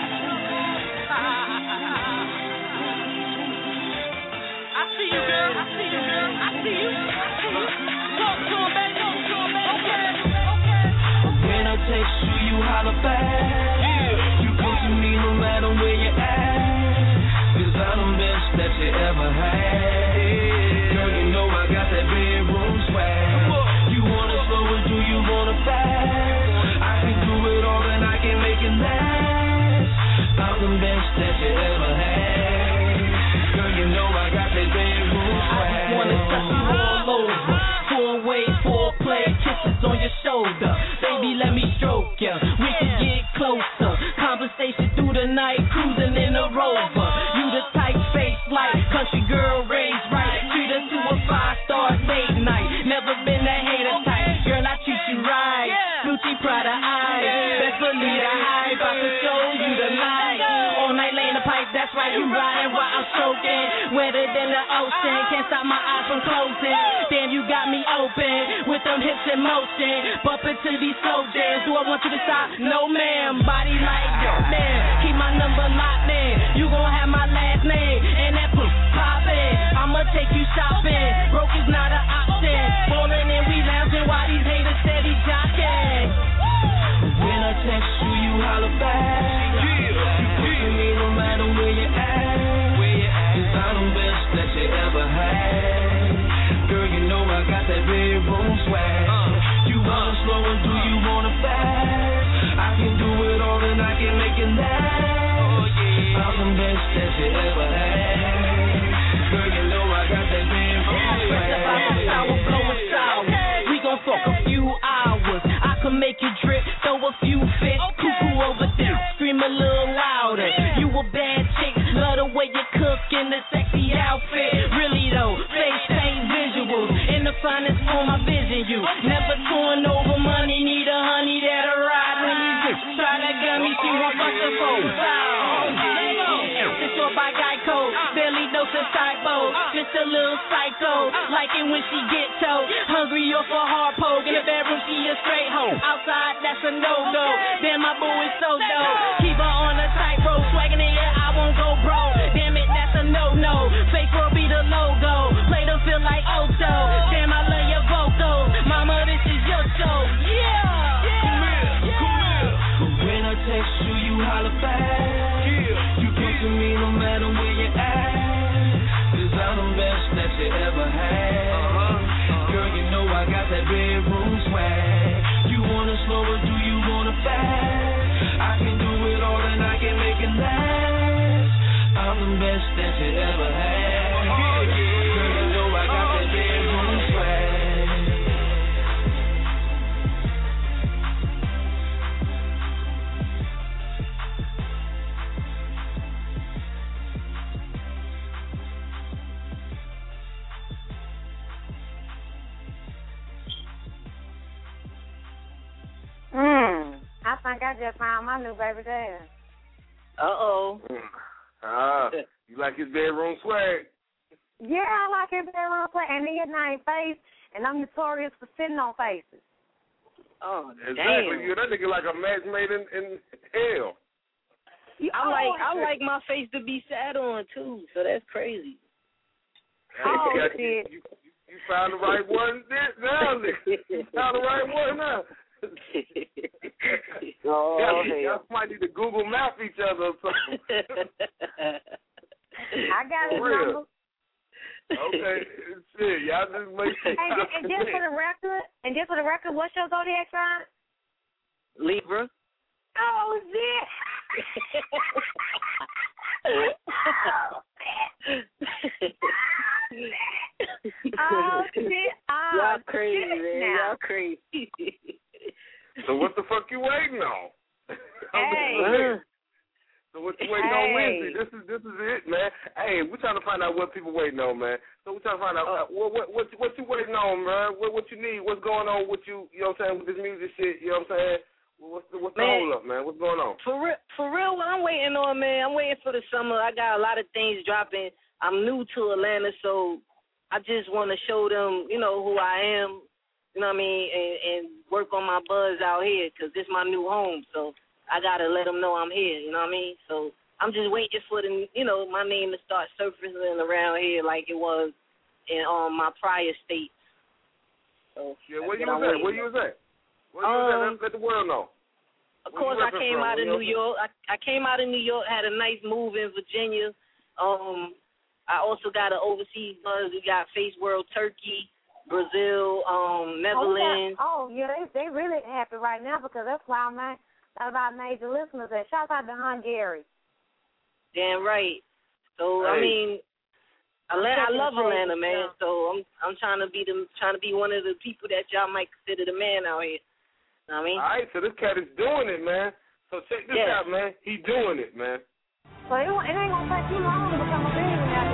ever had. Girl, you know I got that bedroom swag. You wanna slow it, do you wanna fast? I can do it all and I can make it last. I'm the best that you ever had. Girl, you know I got that bedroom swag. I wanna touch you all over. Four-way, foreplay, kisses on your shoulder. Baby, let me stroke ya. We can get closer. Conversation through the night, cruising in a Rover. You the type face like country girl raised right. Treat us to a 5-star date night. Never been that hater type. Girl, I treat you right. Gucci, Prada, eyes. Best believe the hype. About to show you the light. All night laying the pipe, that's right. You riding while I'm stroking. Wetter than the ocean. Can't stop my eyes from closing. Damn, you got me open with them hips in motion. Bump into these slow jams. Do I want you to stop? No, ma'am. Body like yo, man. Keep my number locked, man. You gon' have my last name. And that poppin'. I'ma take you shopping. Broke is not an option. Ballin' and we lounging while these haters steady jocking. When I text you, you holler back. You push me no matter where you at. Cause I'm the best that you ever had. Girl, you know I got that bedroom swag. You wanna slow and do you wanna fast? I can do it all and I can make it last. I'm the best that you ever had. Girl, you know I got that bedroom swag. We gon' fuck a few hours. I can make you drip, throw a few fits. Cuckoo over there, scream a little louder. You a bad chick, love the way you cook in the sexy outfit. Really though, face paint visuals in the finest form I vision you. Never torn over money, need a honey that'll ride when you just try to gun me. She won't bust the phone. It's short by Geico, barely dose of typo. Just a little psycho, like it when she get told. Hungry or for hard poke, in the bedroom she a straight hoe. Outside that's a no-go, damn my boo is so dope. Keep her on a tightrope, swaggin' in here, I won't go broke. Damn it, that's a no-no, fake will be the logo. Play to feel like Ocho, damn I love your vocals. Mama, this is your show, yeah. When I text you, you holler back. You come to me no matter where you at. Cause I'm the best that you ever had. Girl, you know I got that bedroom swag. You wanna slow or do you wanna fast? I can do it all and I can make it last. I'm the best that you ever had. Girl, you know I got that bedroom swag. I think I just found my new baby dad. Uh-oh. You like his bedroom swag? Yeah, I like his bedroom swag. And his name Face, and I'm notorious for sitting on faces. Oh, exactly. damn. You that nigga like a match made in hell. I like my face to be sat on too, so that's crazy. You found the right one now, nigga. You found the right one now. Y'all might need to Google map each other or something. I got his number. Okay, shit, y'all just make sure. And just for the record, what's your zodiac sign? Libra. Oh shit. Oh shit. Y'all crazy, man. Now. Y'all crazy. So what the fuck you waiting on? Hey. So what you waiting on Wednesday? This is it, man. Hey, we're trying to find out what people waiting on, man. So we're trying to find out what you waiting on, man. What you need? What's going on with you? You know what I'm saying, with this music shit? You know what I'm saying? What's the hold up, man? What's going on? For real, what I'm waiting on, man. I'm waiting for the summer. I got a lot of things dropping. I'm new to Atlanta, so I just want to show them, you know, who I am. You know what I mean, and work on my buzz out here, because this is my new home, so I got to let them know I'm here, you know what I mean? So I'm just waiting for the, you know, my name to start surfacing around here like it was in my prior states. So yeah, where you was at? Where you was at? Let the world know. Of course, I came out of New York. I came out of New York, had a nice move in Virginia. I also got an overseas buzz. We got Face World Turkey, Brazil, Netherlands. They really happy right now because that's why I'm not about major listeners. And shout out to Hungary. Damn right. So I mean, Atlanta, I love Atlanta, man. So I'm trying to be one of the people that y'all might consider the man out here. You know what I mean? All right, so this cat is doing it, man. So check this out, man. He doing it, man. So it ain't gonna take too long to become a billionaire.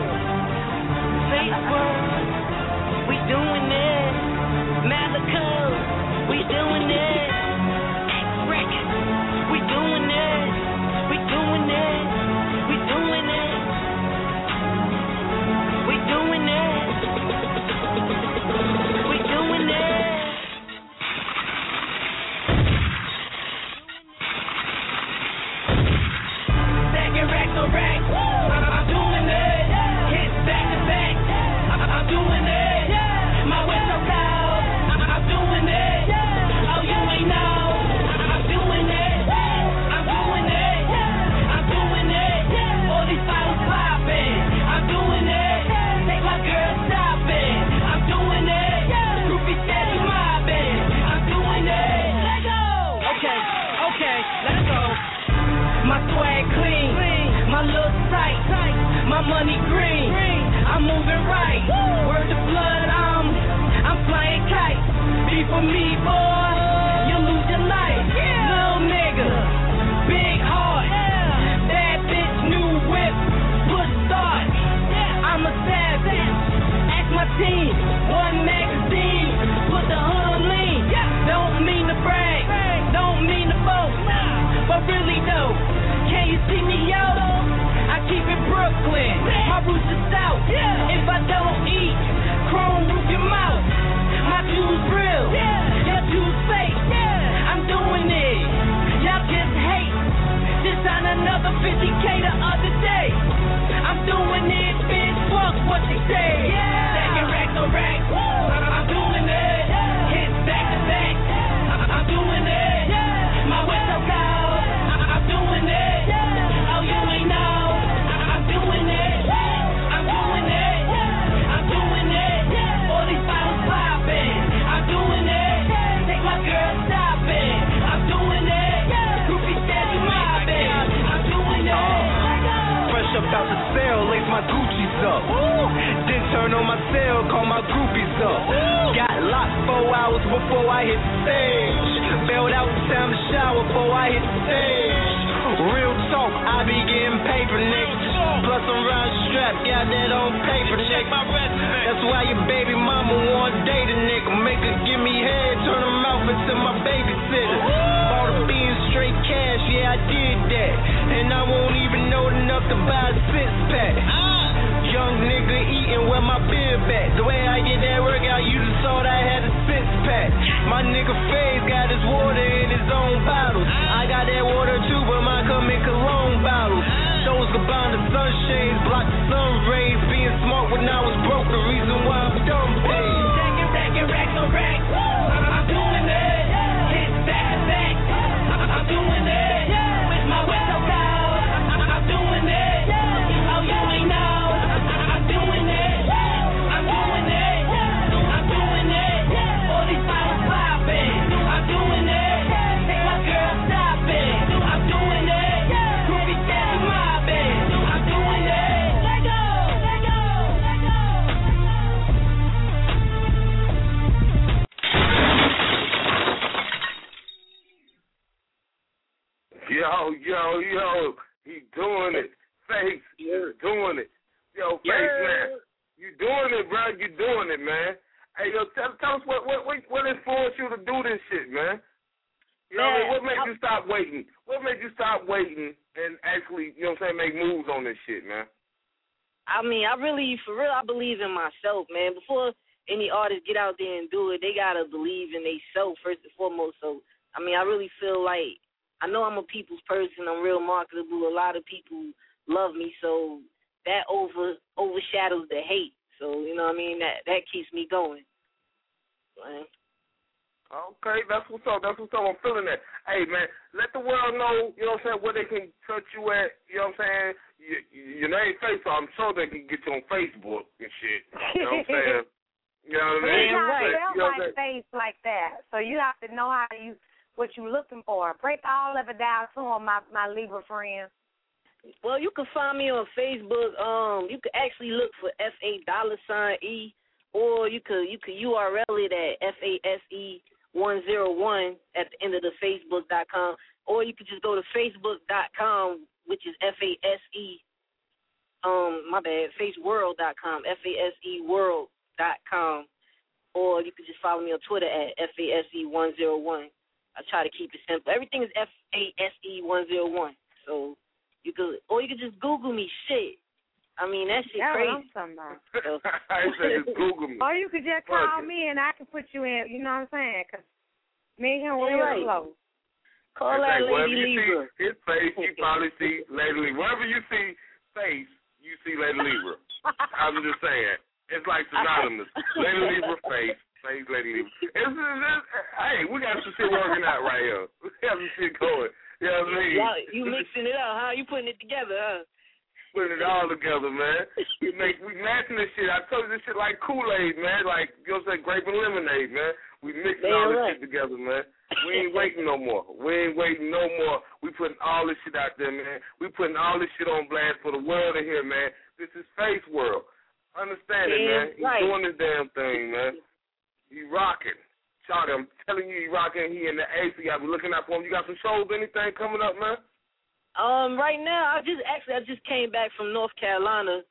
Facebook, we doing it. Malaco, we doing it. X-Rick, we doing it. We doing it. We doing it. We doing it. We doing it. Stacking racks on racks. I'm doing it. Hits back to back. I'm doing it. My West Coast out. I'm doing it. Oh, you ain't know. I'm doing it. I'm doing it. I'm doing it. All these bottles popping. I'm doing it. Take my girl shopping. I'm doing it. Groupie steady mobbing. I'm doing it. Let go. Okay, let's go. My swag clean. My look tight. My money green. I'm moving right. Word to blood, I'm flying kites. Be for me, boy. You lose your life. Little nigga, big heart. Bad bitch, new whip. Push start. I'm a savage. Ask my team. One magazine. Put the hood on lean. Don't mean to brag. Don't mean to boast. But really though, can you see me, yo? I keep it Brooklyn. My roots is south. If I don't eat, chrome roof your mouth. My jewels real. Your jewels fake. I'm doing it. Y'all just hate. Just signed another 50K the other day. I'm doing it, bitch. Fuck what they say. Stacking racks on racks. I'm doing it. Hits back to back. I'm doing it. My West Coast out. I'm doing it. Oh, you ain't know. I'm doing it. I'm doing it. I'm doing it. All these bottles popping. I'm doing it. Take my girl shopping. I'm doing it. Groupie steady mobbing. I'm doing it. Fresh up out the cell, lace my Gucci's up. Then turn on my cell, call my groupies up. Got locked 4 hours before I hit the stage. Bailed out the time to shower before I hit the stage. Real talk, I be getting paper, nigga. Plus I'm riding strapped, got that on paper, nigga. That's why your baby mama want to date a nigga. Make her give me head, turn her mouth into my babysitter. Bought a bean straight cash, yeah I did that. And I won't even know enough to buy a six-pack. Young nigga eating where my beard back. The way I get that workout, you just saw that I had a six-pack. My nigga Faze got his water in his own bottles. I got that water too, but mine come in cologne bottles. Those combine the sunshades, block the sun rays. Being smart when I was broke, the reason why I'm dumb paid. Stacking racks on racks. I'm doing it. Hits back to back. I'm doing it. With my West Coast out. I'm doing it. Oh, you ain't know. I'm doing it. I'm doing it. I'm doing it. All these bottles popping. I'm doing it. Take my girl shopping. I'm doing it. Groupie steady mobbing. I'm doing it. Let go. Yo, he doing it. Face, he's doing it. Yo, Face, man, you doing it, bro. You doing it, man. Hey, yo, tell us what influenced you to do this shit, man. You know what I mean? What made you stop waiting? What made you stop waiting and actually, you know what I'm saying, make moves on this shit, man? I mean, I really, for real, I believe in myself, man. Before any artist get out there and do it, they got to believe in themselves first and foremost. So, I mean, I really feel like, I know I'm a people's person. I'm real marketable. A lot of people love me, so that overshadows the hate. So, you know what I mean? That keeps me going. Man. Okay, that's what's up. That's what's up. I'm feeling that. Hey, man, let the world know, you know what I'm saying, where they can touch you at. You know what I'm saying? Your name, Facebook, I'm sure they can get you on Facebook and shit. You know what I'm saying? You know what I mean? They don't like face like that. So you have to know what you're looking for. Break all of it down to them, my Libra friends. Well, you can find me on Facebook. You can actually look for FA$E, or you could URL it at FASE101 at the end of the Facebook.com, or you could just go to Facebook.com, which is FASE. FaceWorld.com, FASEWorld.com, or you could just follow me on Twitter at FASE101. I try to keep it simple. Everything is FASE101. So you could just Google me. Shit. I mean, that shit crazy. What I'm talking about. I said just Google me. Or you could just call me and I can put you in. You know what I'm saying? Because me and him real close. Call that Lady Libra. His face, you probably see Lady Libra. Wherever you see face, you see Lady Libra. I'm just saying. It's like synonymous. Lady Libra face, Lady Libra. Hey, we got some shit working out right here. We got some shit going. You know what I mean? You mixing it up, huh? You putting it together, huh? Putting it all together, man. We matching this shit. I told you this shit like Kool-Aid, man. Like, you know what I'm saying, grape and lemonade, man. We mixing all this shit together, man. We ain't waiting no more. We putting all this shit out there, man. We putting all this shit on blast for the world to hear, man. This is Face World. Understand it, man. He's doing this damn thing, man. He rocking. Charlie, I'm telling you, he rocking. He in the A, so you got to be looking out for him. You got some shows, anything coming up, man? Right now, I just came back from North Carolina.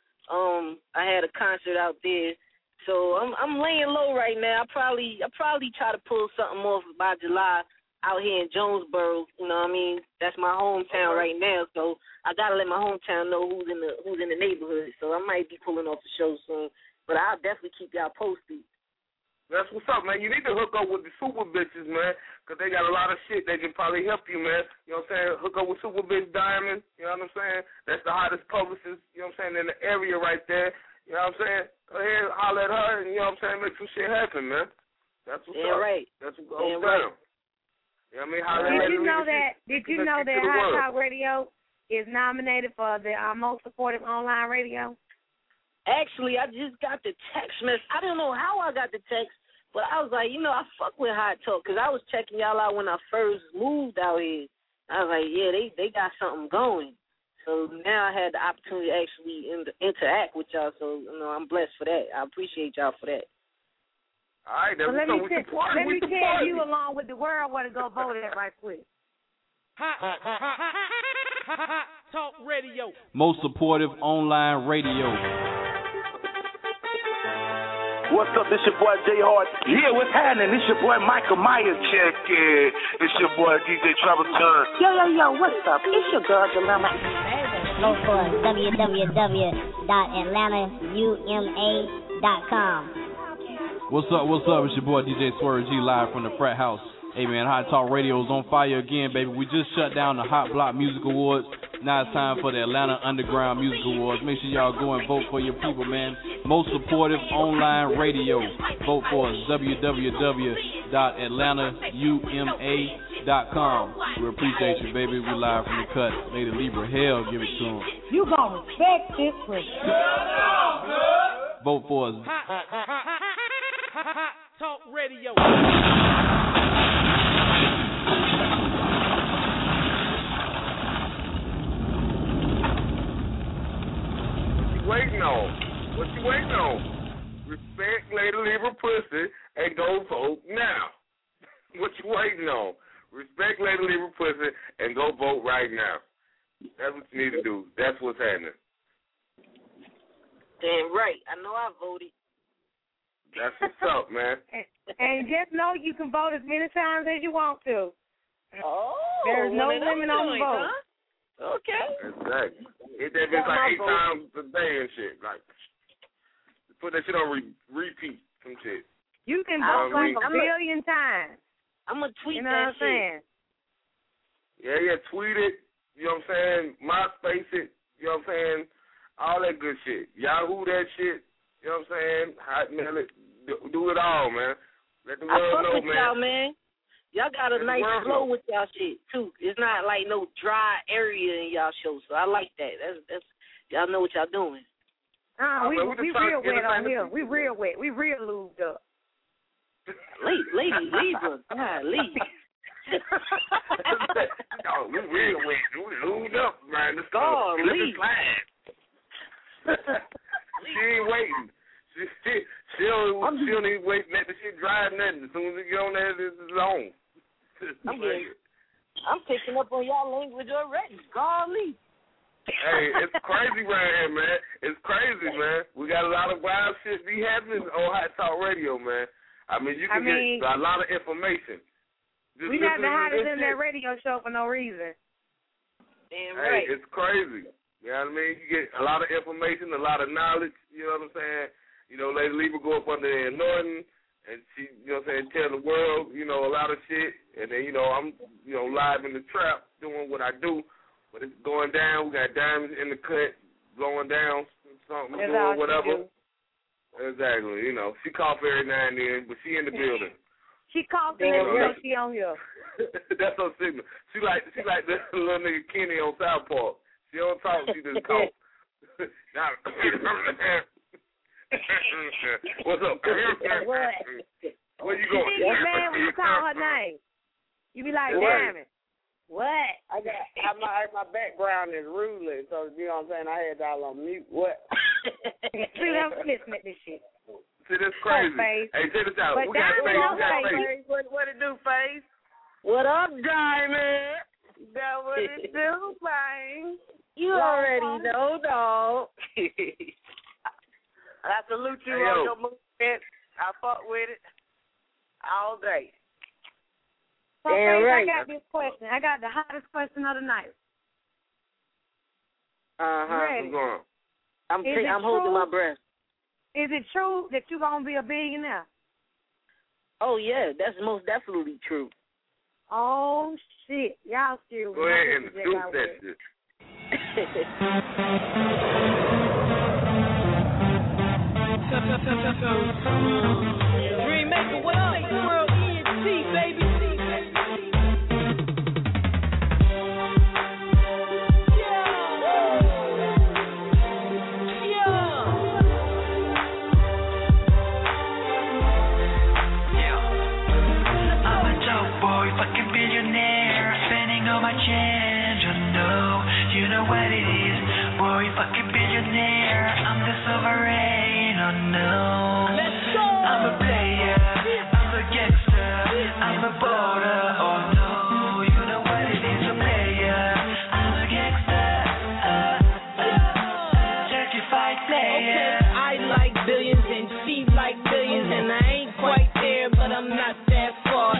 I had a concert out there, so I'm laying low right now. I probably try to pull something off by July out here in Jonesboro. You know what I mean? That's my hometown right now, so I gotta let my hometown know who's in the neighborhood. So I might be pulling off the show soon, but I'll definitely keep y'all posted. That's what's up, man. You need to hook up with the Super Bitches, man, because they got a lot of shit they can probably help you, man. You know what I'm saying? Hook up with Super Bitch Diamond, you know what I'm saying? That's the hottest publicist, you know what I'm saying, in the area right there. You know what I'm saying? Go ahead, holler at her, and you know what I'm saying, make some shit happen, man. That's what's up. Right. That's what goes down. You know what I mean? Did you know that Hot Talk Radio is nominated for the most supportive online radio? Actually, I just got the text message. I don't know how I got the text, but I was like, I fuck with Hot Talk because I was checking y'all out when I first moved out here. I was like, yeah, they got something going. So now I had the opportunity to actually interact with y'all, so I'm blessed for that. I appreciate y'all for that. All right, then let me tell you along with the world where to go vote at right quick. Hot Talk Radio. Most supportive online radio. What's up? This your boy J Hard. Yeah, what's happening? This your boy Michael Myers. Check it. It's your boy DJ Trouble Turn. Yo, what's up? It's your girl Dilemma. Go for www.atlantauma.com. What's up? It's your boy DJ Swerve G live from the Frat House. Hey man, Hot Talk Radio is on fire again, baby. We just shut down the Hot Block Music Awards. Now it's time for the Atlanta Underground Music Awards. Make sure y'all go and vote for your people, man. Most supportive online radio. Vote for us, www.atlantauma.com. We appreciate you, baby. We live from the cut. Lady Libra, hell, give it to them. You gonna respect this person. Vote for us. Hot Talk Radio. What you waiting on? Respect Lady Libra pussy and go vote now. What you waiting on? Respect Lady Libra pussy and go vote right now. That's what you need to do. That's what's happening. Damn right. I know I voted. That's what's up, man. And just know you can vote as many times as you want to. Oh, there's no limit on the vote. Huh? Okay. Exactly. It that bitch like 8 times a day and shit. Like, put that shit on repeat. Some shit. You can vote like a billion times. I'm gonna tweet that shit. You know what I'm saying? Yeah, tweet it. You know what I'm saying? MySpace it. You know what I'm saying? All that good shit. Yahoo that shit. You know what I'm saying? Hotmail it. Do it all, man. Let the I world fuck know, with y'all, man. Y'all got a nice flow with y'all shit too. It's not like no dry area in y'all show, so I like that. That's y'all know what y'all doing. We real wet on here. We real wet. We real lubed up. Lady Libra, golly. Oh, we real wet. We lubed up, man. Let's go. She ain't waiting. She don't even wait. Let the shit dry nothing. As soon as it get on there, it's on. I'm picking up on y'all language already. Golly. Hey, it's crazy right here, man. It's crazy, man. We got a lot of wild shit be happening on Hot Talk Radio, man. I mean, you can get a lot of information. We not the hottest in that radio show for no reason. Damn right. Hey, it's crazy. You know what I mean? You get a lot of information, a lot of knowledge. You know what I'm saying? You know, Lady Libra go up under there in Norton, and she, you know what I'm saying, tell the world, you know, a lot of shit. And then, you know, I'm, you know, live in the trap doing what I do. But it's going down. We got diamonds in the cut, blowing down, something, doing whatever. Exactly. You know, she cough every now and then, but she in the building. She coughing and you know she on here. That's her signal. She like the little nigga Kenny on South Park. She don't talk, she just cough. What's up? What? Where you going? She get mad when you call her name. You be like, damn it. What? My background is ruling, so you know what I'm saying. I had y'all on mute. What? See, I'm listening to this shit. See, that's crazy. Hey, check this out. But We got Face. What it do, Face? What up, Diamond? That what it do, man. You already know, dog. I salute you on your movement. I fuck with it all day. So, Face, I got this question. I got the hottest question of the night. Ready? I'm holding my breath. Is it true that you're going to be a billionaire? Oh, yeah. That's most definitely true. Oh, shit. Y'all still. Go ahead and do that shit. Dreammaker, what up? World ENT, baby. My change, you know what it is. Boy, fucking billionaire, I'm the sovereign, Let's go. I'm a player, I'm a gangster, I'm a border, you know what it is, a player, I'm a gangster, certified player. Okay, I like billions and she like billions, and I ain't quite there, but I'm not that far.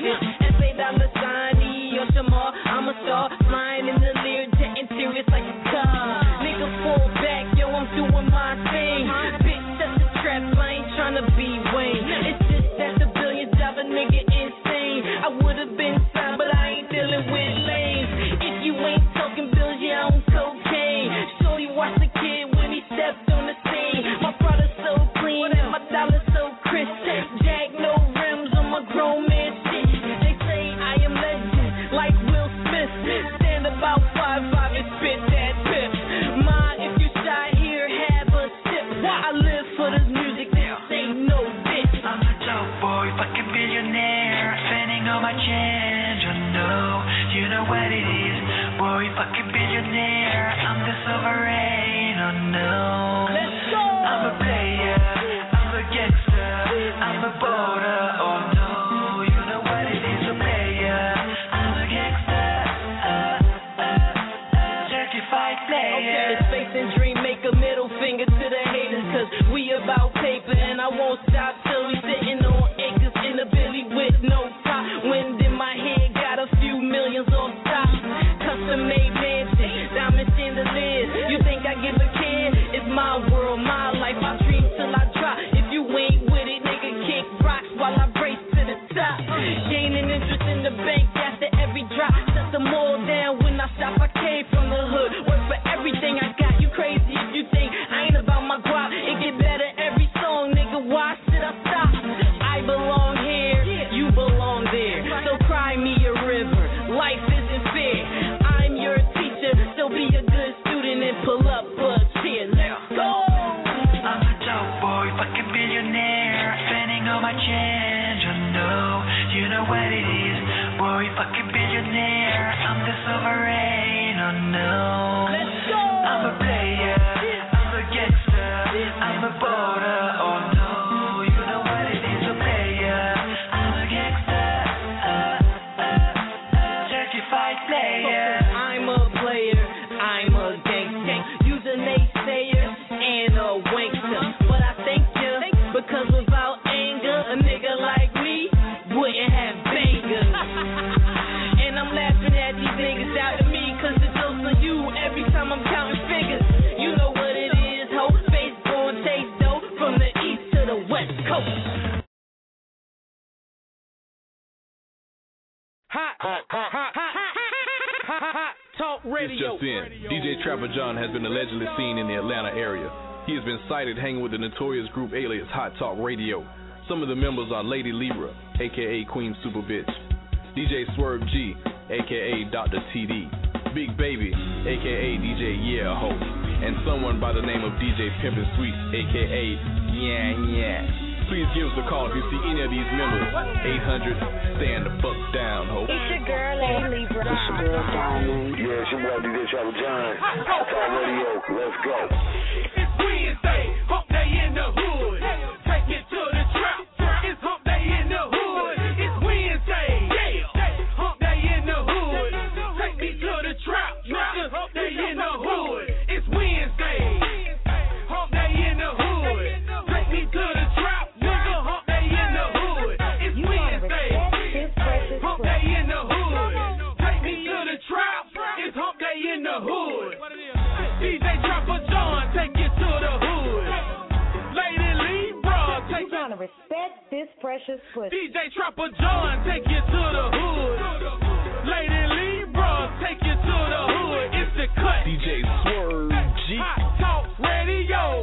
I'm a star, flying in the Lear, jet interiors like a car. Nigga, fall back, yo, I'm doing my thing. Bitch, that's a trap, I ain't tryna be Wayne. It's just that the billions drive a nigga insane. I would've been signed, but I ain't dealing with lanes. If you ain't talking bills, yeah, I'm cocaine. Shorty watched the kid when he stepped on the scene. My product's so clean and my dollar's so crisp. Jag, no rims on my grown man shit. They say I am legend, like Will Smith. Stand about 5'5" and spit that pip. Ma, if you shy here, have a sip. I live for this music, this ain't no bitch. I'm a dope boy, fucking billionaire, spending all my change, you know what it is. Boy, fucking billionaire, I'm the sovereign, Let's go. I'm a player, I'm a gangster, I'm a border, you know what it is, a player, I'm a gangster, certified player. Okay, it's Face and Dreammaker, middle finger to the haters, cause we about paper, and I won't stop till we sitting on acres in a Billy with no top. Wind in my head, got a few millions on top. Custom made mansion, diamond chandeliers. You think I give a care? It's my world, my life. I dream till I drop. If you ain't with it, nigga, kick rocks while I race to the top. Gaining interest in the bank after every drop. Shut them all down when I stop. I came from the hood, work for everything I got. You crazy if you think I ain't about my guap. It get better every song, nigga. Why should I stop? I belong here. the border. Oh no, you know what it is to play. I'm a gangster, certified player. I'm a player, I'm a gangster. Use a naysayer and a wankster. But I thank you, because without anger, a nigga like me wouldn't have bangers. And I'm laughing at these niggas out of me, cause the joke's on you every time I'm counting figures. You know what it is, ho, face gon' taste dough from the east to the west coast. Hot Talk Radio. This just in. DJ Trapper John has been allegedly seen in the Atlanta area. He has been sighted hanging with the notorious group alias Hot Talk Radio. Some of the members are Lady Libra, a.k.a. Queen Super Bitch, DJ Swerve G, a.k.a. Dr. TD, Big Baby, a.k.a. DJ Yeah Ho, and someone by the name of DJ Pimpin' Sweet, a.k.a. Yeah Yeah. Please give us a call if you see any of these members. 800, stand the fuck down, ho. It's your girl, Lady Libra. It's your girl, Diamond. Yeah, it's your boy, DJ Trapper John. Hot Talk Radio, let's go. It's Wednesday, hump day in the hood. Take it to the trap. It's hump day in the hood. It's Wednesday, yeah. Hump day in the hood. Take me to the trap. It's hump day in the hood. It's Wednesday, hump day in the hood. Take me to the trap. Hump day in the hood. It's Wednesday, hump day in the hood. Take me to the trap. It's hump day in the hood. DJ Trapper John, take you to the hood. Lady Libra, take you. Trying to respect this precious pussy. DJ Trapper John, take you to the hood. Lady Libra, take you to the hood. It's the cut. DJ Swerve G. Hot Talk Radio.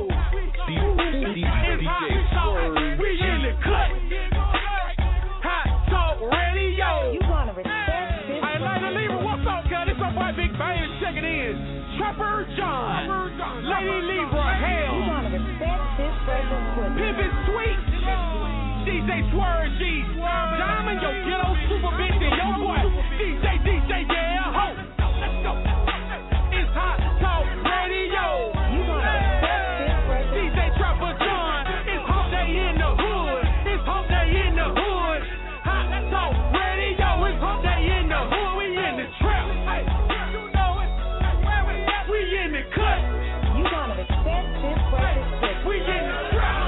DJ Swerve We in the cut. Hot Talk Radio. You want to respect this. Hey, Lady Libra, what's up, girl? It's your boy Big Bang. Check it in. Trapper John, Lady Libra, hell. You want to respect this precious pussy. Pimpin' Sweet, DJ Swerve G, Diamond, your ghetto super bitch, and your boy, DJ, yeah, ho. Let's go. It's Hot Talk Radio. You want to respect this precious DJ Trapper John, it's hump day in the hood. It's hump day in the hood. Hot Talk Radio, it's hump day in the hood. We in the trap. Hey, you know it. We in the cut. You want to respect this precious pussy. We in the trap.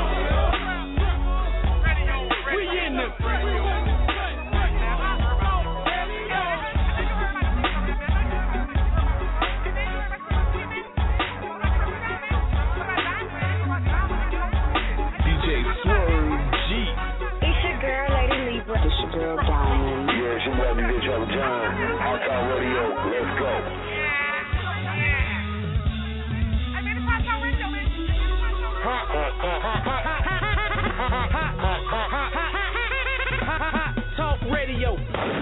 We in the DJ Swerve G. It's your girl, Lady Libra. It's your girl, Diamond. Yeah, it's your boy, DJ Trapper John. Hot Talk Radio, let's go. Talk Radio.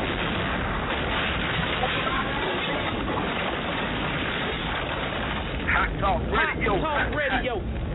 Hot Talk Radio. Talk Radio.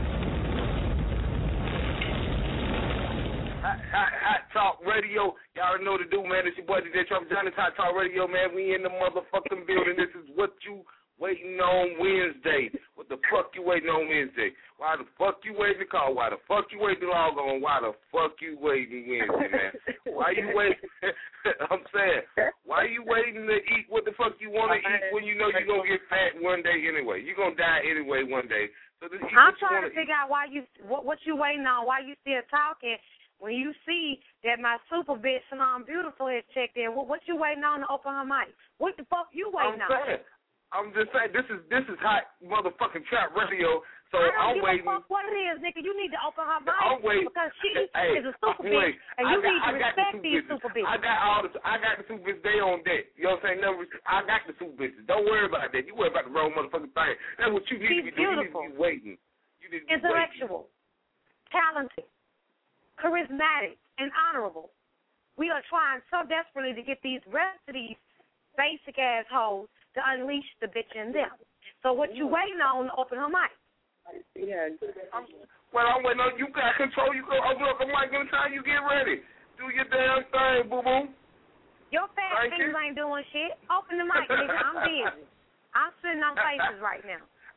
Hot Talk Radio. Y'all already know what to do, man. It's your boy DJ Trapper John. It's Hot Talk Radio, man. We in the motherfucking building. This is what you waiting on Wednesday. What the fuck you waiting on Wednesday? Why the fuck you waiting to call? Why the fuck you waiting to log on? Why the fuck you waiting Wednesday, man? Why you waiting? I'm saying, why you waiting to eat what the fuck you want to eat when you know you're going to get fat one day anyway? You're going to die anyway one day. So just eat I'm what you trying wanna to figure out why you what you waiting on, why you still talking when you see that my super bitch Salam Beautiful has checked in. What you waiting on to open her mic? What the fuck you waiting on? I'm just saying, this is hot motherfucking trap radio. So I don't give waiting. a fuck what it is, nigga. You need to open her mic I'm waiting because she hey, is a super bitch, and you need to respect these super bitches. I got the super bitches. They on deck. You know what I'm saying? I got the super bitches. Don't worry about that. You worry about the wrong motherfucking thing. That's what you need to be doing. You need to be waiting. You need to be intellectual, talented, charismatic, and honorable. We are trying so desperately to get these rest of these basic assholes to unleash the bitch in them. So what you waiting on to open her mic? Yeah. I'm waiting on you. Got control. You go open up the mic anytime you get ready. Do your damn thing, boo boo. Your fat fingers ain't doing shit. Open the mic, nigga. I'm busy. I'm sitting on places right now.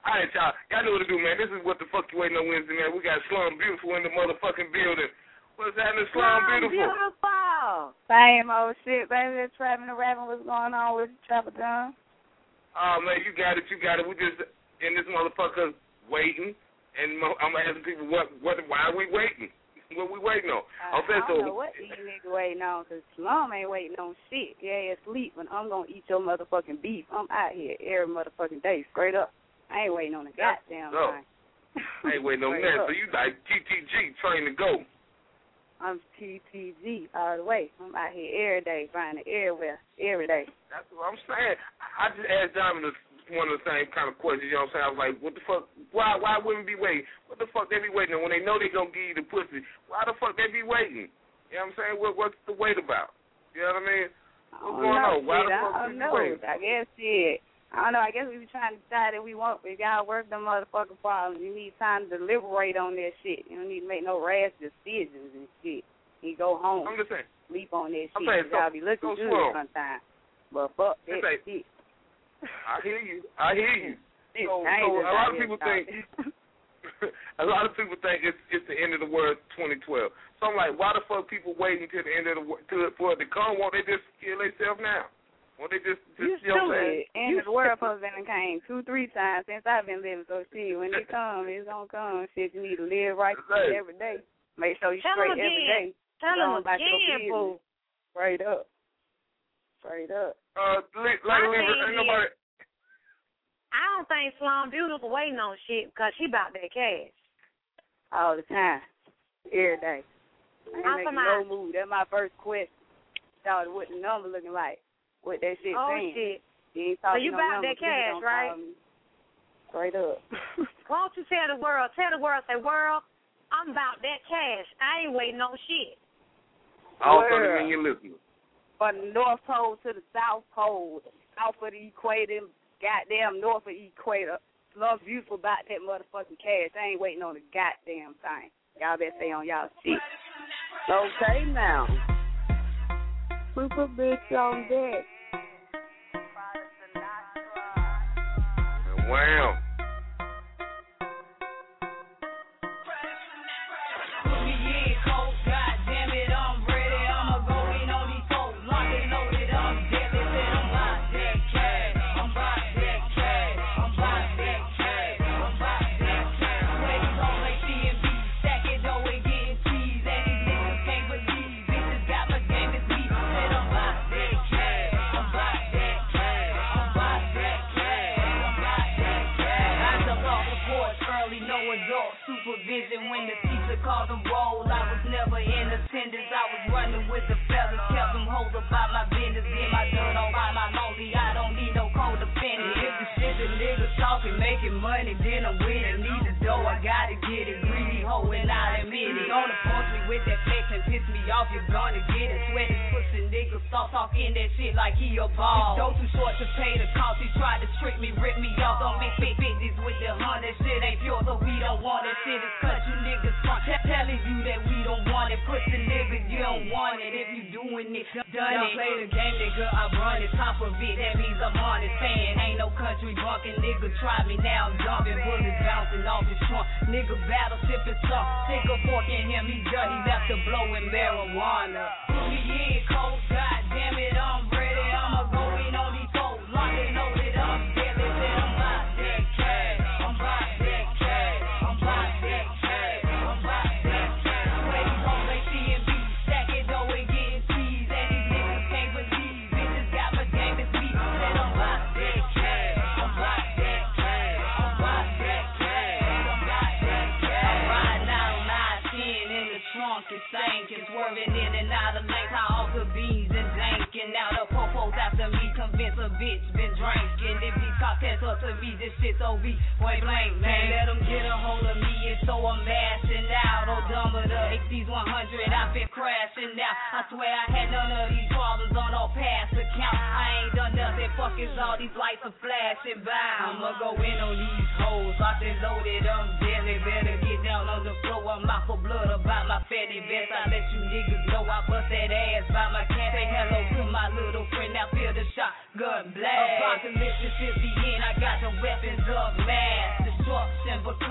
All right, y'all. Y'all know what to do, man. This is What the Fuck You Waiting on Wednesday, man. We got Slum Beautiful in the motherfucking building. What's happening, Slum Beautiful? Same old shit, baby. That trapping and rapping. What's going on with Trapper John? Oh, man, you got it. We just in this motherfucker waiting, and I'm asking people why are we waiting? What we waiting on? I don't know what these niggas waiting on, because Slum ain't waiting on shit. Yeah, sleep, and I'm going to eat your motherfucking beef. I'm out here every motherfucking day, straight up. I ain't waiting on a goddamn thing. I ain't waiting on that. So you like TTG, train to go. I'm TTG all the way. I'm out here every day, finding everywhere, every day. That's what I'm saying. I just asked Diamond one of the same kind of questions, you know what I'm saying? I was like, what the fuck, why women be waiting? What the fuck they be waiting on? When they know they gonna give you the pussy, why the fuck they be waiting? You know what I'm saying? What's the wait about? You know what I mean? What's going on? Why the fuck they be waiting? I guess shit. I don't know. I guess we be trying to decide that we gotta work them motherfucking problems. You need time to deliberate on that shit. You don't need to make no rash decisions and shit. You go home. I'm just saying. Sleep on that shit. Saying, you gotta be looking good sometimes. But fuck that shit. I hear you. So a lot of people think it's the end of the world 2012. So I'm like, why the fuck people waiting till the end of for it to come? Won't they just kill themselves now? Won't they just you know what I'm saying? End of the world supposed to came 2-3 times since I've been living. So shit, when it comes, it's gonna come. Shit, you need to live right every day. Make sure you straight every day. Tell them again, boo. Straight up. I don't think Slum Beautiful waiting on shit because she about that cash. All the time. Every day. I ain't making no move. That's my first question. Started what the number looking like. What that shit saying. Shit. You so you about that cash, right? Straight up. Why don't you tell the world, say, world, I'm about that cash. I ain't waiting on shit. I don't think you're listening. From the North Pole to the South Pole, south of the equator, goddamn north of the equator. Slum Beautiful about that motherfucking cash. I ain't waiting on a goddamn thing. Y'all better stay on y'all shit. Okay now. Super bitch on deck. Wow. Supervision when the teacher called them roll. I was never in attendance. I was running with the fellas, kept them hoes about my business. In my dirt on by my lonely. I don't need no codependent. If the shit the niggas talking, making money, then I'm with it. Need the dough, I gotta get it. Greedy hoe and I admit it. Gonna punch me with that flex and piss me off. You're gonna get it. Sweat this pussy nigga stop talking that shit like he a ball. His dough too short to pay the cost. He tried to trick me, rip me off. Don't mix this with the $100. Shit ain't pure, so we don't want it. Shit is cut, you niggas front. Telling you that we don't want it. Pussy nigga, you don't want it. If you doing it, done it. Play the game, nigga, I run it. Top of it, that means I'm on it. Saying ain't no country drunken nigga. Try me now, I'm jumping. Bullets bouncing off his trunk. Nigga battle, sipping some. Stick a fork in him, he's done. He left to blowing marijuana. He in cold, goddamn it, I'm ready. I'ma go in on these toes. Lock and loaded up. Yeah, they said I'm about that cash. I'm about that cash. I'm about that cash. I'm about that cash. Ladies home, they C&B. Stacking dough and getting cheese. And these niggas can't believe. Bitches got my game as me. Said I'm about that cash. I'm about that cash. I'm about that cash. I'm about that cash. I'm riding out on I-10 in the trunk. It's sinking, swerving in and out of lanes. High off the beans and danking. Now the popos after me. Convince a bitch been drinking. If these cops catch up to me, this shit's OB. Point blank, man. Let them get a hold of me and so I'm mashing out. Oh, dumb with the XC's 100. I've been crashing out. I swear I had none of these problems on all past accounts. I ain't done nothing. Fuck is all these lights are flashing by. I'ma go in on these hoes. Locked and loaded, I'm deadly. Better get down on the floor. I'm out for blood about my fatty vest. I let you niggas know I bust that ass by my cat. Say hello to my little friend. Now feel the shotgun blast. Apocalypse is the end. I got the weapons of mass.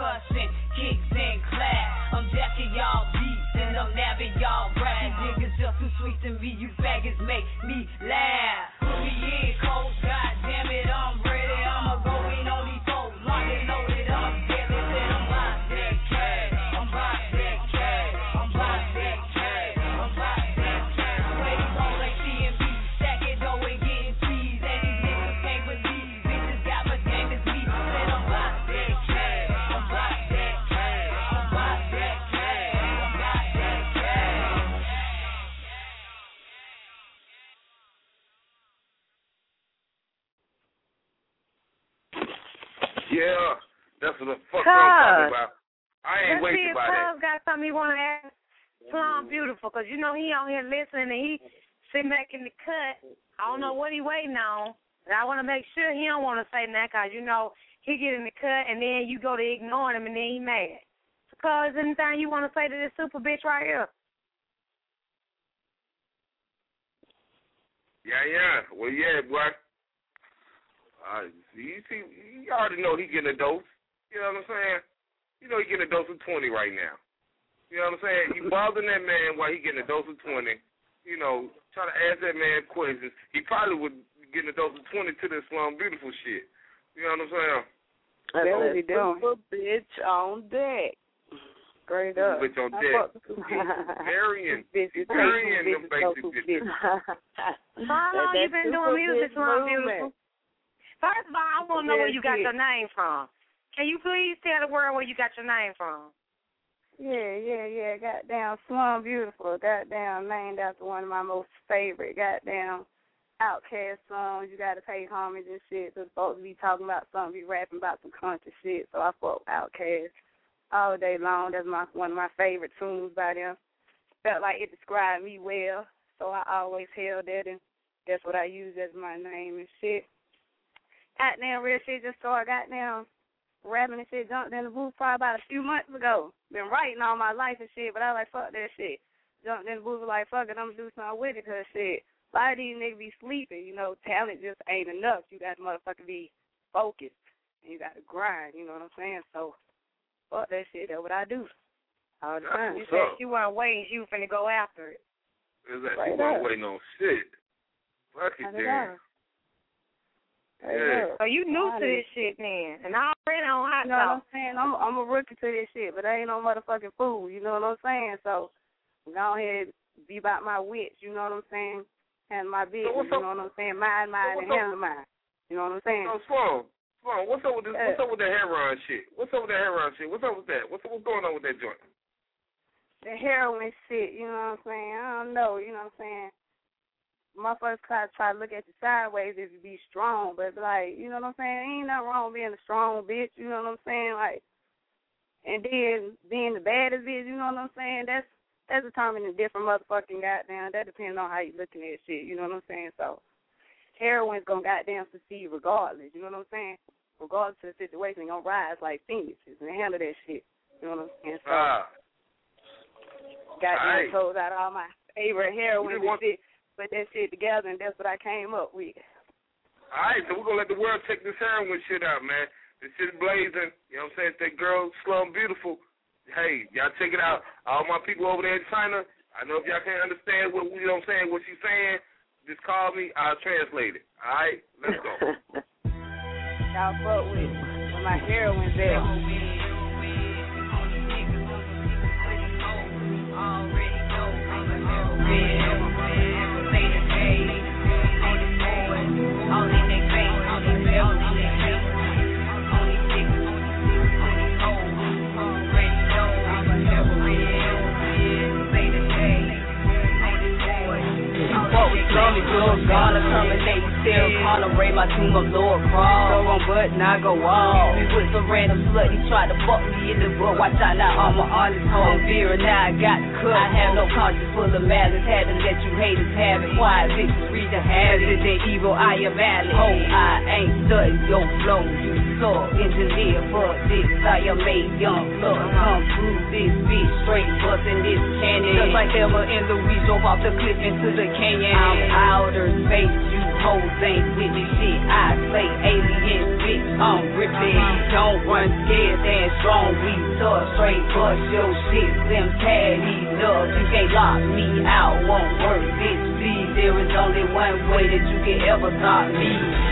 percussion, kicks and clap. I'm jacking y'all beats and I'm nabbing y'all rap. These niggas just too sweet to me, you faggots make me laugh. Put me in, coach, goddamn it, I'm ready. I'ma go in on these folks, lock and loaded up, deadly. Said I'm about that cash, I'm about that cash, I'm about that cash, I'm about that cash. Ladies on like CMB, stacking dough and getting cheese. And these niggas can't believe bitches got my game as me. Said I'm about that cash, I'm about that cash, I'm about that cash, I'm about that cash. Yeah, that's what the fuck I'm talking about. I ain't waiting about that. Cuz got something he want to ask Plum Beautiful, because you know he on here listening and he sitting back in the cut. I don't know what he waiting on, but I want to make sure he don't want to say that, because you know he get in the cut and then you go to ignoring him and then he mad. So, cuz, anything you want to say to this super bitch right here? Yeah. Well, yeah, boy. You already know he getting a dose. You know what I'm saying? You know he getting a dose of 20 right now. You know what I'm saying? You bothering that man while he getting a dose of 20. You know, try to ask that man questions. He probably would get a dose of 20 to this Slum Beautiful shit. You know what I'm saying? That's what he doing. Super bitch on deck. Straight up. Bitch on deck. Burying them basic bitches. How long you been doing music, Slum Beautiful? First of all, I want to know where you got your name from. Can you please tell the world where you got your name from? Yeah. Goddamn Slum Beautiful. Goddamn named after one of my most favorite goddamn Outkast songs. You got to pay homage and shit. So folks be talking about something, be rapping about some country shit. So I fuck Outkast all day long. That's one of my favorite tunes by them. Felt like it described me well. So I always held that, and that's what I use as my name and shit. Goddamn real shit, just started goddamn rapping and shit, jumped in the booth probably about a few months ago. Been writing all my life and shit, but I was like, fuck that shit. Jumped in the booth like, fuck it, I'm going to do something with it, because shit, a lot of these niggas be sleeping, you know, talent just ain't enough. You got to motherfucker be focused, and you got to grind, you know what I'm saying? So, fuck that shit, that's what I do all the time. You said you weren't waiting, you finna go after it. Exactly, you weren't waiting on shit. Fuck it, damn. Yeah. So you new to this shit then, and I already on hot. You know what I'm saying? I'm a rookie to this shit, but I ain't no motherfucking fool. You know what I'm saying? So go ahead, be about my wits. You know what I'm saying? And my business. You know what I'm saying? Mine, and handle mine. You know what I'm saying? Sloan, what's up with this? What's up with the heroin shit? What's up with that? What's up with that? What's going on with that joint? The heroin shit. You know what I'm saying? I don't know. You know what I'm saying? Motherfuckers try to look at you sideways if you be strong, but like, you know what I'm saying? Ain't nothing wrong with being a strong bitch, you know what I'm saying? Like, and then being the baddest bitch, you know what I'm saying? That's determined in different motherfucking goddamn. That depends on how you looking at shit, you know what I'm saying? So heroin's gonna goddamn succeed regardless, you know what I'm saying? Regardless of the situation, gonna rise like phoenixes and handle that shit, you know what I'm saying? So goddamn close out all my favorite heroin and shit. Put that shit together, and that's what I came up with. All right, so we're going to let the world check this heroin shit out, man. This shit blazing. You know what I'm saying? That girl, Slum Beautiful. Hey, y'all check it out. All my people over there in China, I know if y'all can't understand what what she's saying, just call me. I'll translate it. All right? Let's go. Y'all fuck with it. My heroin's there. God terminate, still tolerate my tomb of Lord Cross. Go on butt, now go off. With some random slut, he tried to fuck me in the butt. Watch out, now I'm an honest hoe. Vera, now I got the cut. I have no conscience full of malice. Had to let you haters have it. Quiet bitches read the habit. Then evil, I am malice. Oh, I ain't studying your flow. You suck. Engineer for this, I am a young blood. Come through this bitch, straight bustin' this cannon. Just like Thelma and Louise drove off the cliff into the canyon. I'm outer space, you hoes ain't with me shit. I say alien bitch, I'm ripping. Don't run scared, stand strong, we tough. Straight bust your shit, them caddy love. You can't lock me out, won't work, bitch. Please, there is only one way that you can ever stop me.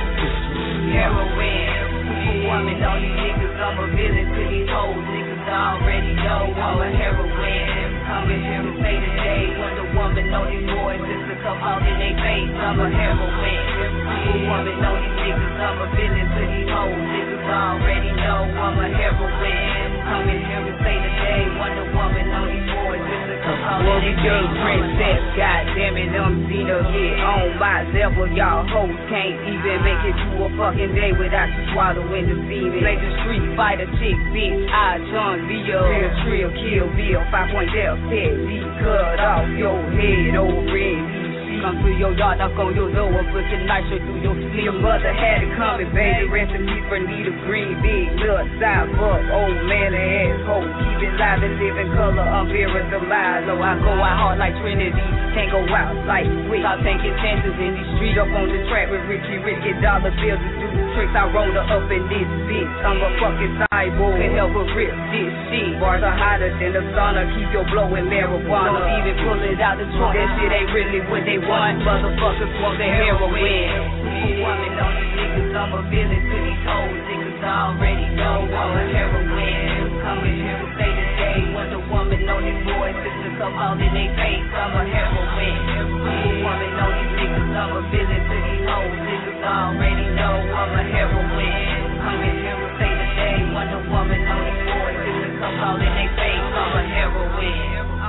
Heroin, superwoman, all these niggas, I'm a villain to these hoes. Niggas already know I'm a heroine. Coming here to say today, Wonder Woman, all these boys, just to come out in they face. I'm a heroine. Superwoman, all these niggas, I'm a villain to these hoes. Niggas already know I'm a heroine. Coming here to say today, Wonder Woman, all these boys, just to come out in they face. Princess, goddammit, I'm Zena, yeah, on my level, y'all hoes can't even make it through a fucking day without you swallowing the semen. Like the Street Fighter chick, bitch, I John Leo. Real Trill, Kill Bill, 5-point death, head, cut off your head over in come through your yard, knock on your door, put your knife straight through your skin. Your mother had it coming, baby. Recipe for Nita Green, big nut, side fuck, old man and asshole. Keep it live and live in color, I'm Vera Delilah. I go out hard like Trinity, can't go out like Sweet. I'll take chances in these streets up on the track with Richie Rich, get dollar bills and do tricks. I roll her up in this bitch. I'm a fucking cyborg, can help her rip this shit. Bars are hotter than the sauna, keep your blowing marijuana. Don't even pull it out the trunk, that shit ain't really what they want. Motherfuckers want the heroin. Superwoman, all these niggas, I'm a villain to these hoes. Niggas already know I'm a heroine. Coming here to say today, Wonder Woman, all these boys, just to come out in they face. I'm a heroine. Superwoman, all these niggas, I'm a villain to these hoes. Niggas already know I'm a heroine. Coming here to say today, Wonder Woman, all these boys, just to come out in they face. I'm a heroine.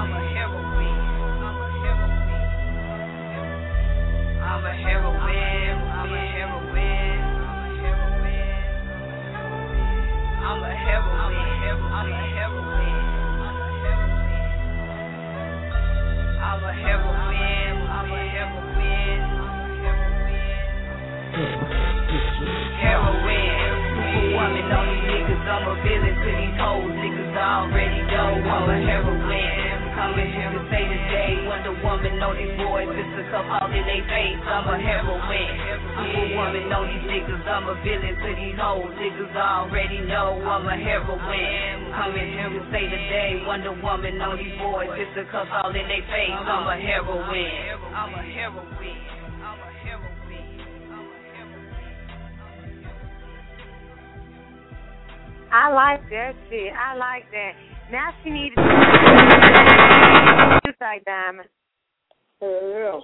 I'm a heroine, I'm a heroine, I'm a heroine, I'm a heroine, I'm a heroine, I'm a heroine, heroine, superwoman, all these niggas, I'm a villain to these hoes, niggas already know I'm a heroine. Coming here to say today, Wonder Woman, all these boys, just to come out in they face. I'm a heroine. Superwoman, all these niggas, I'm a villain to these hoes. Niggas already know I'm a heroine. Coming here to say today, Wonder Woman, all these boys, just to come out in they face. I'm a heroine. I'm a heroine. I'm a heroine. I like that shit. I like that. Now she needs to like Diamond. Yeah.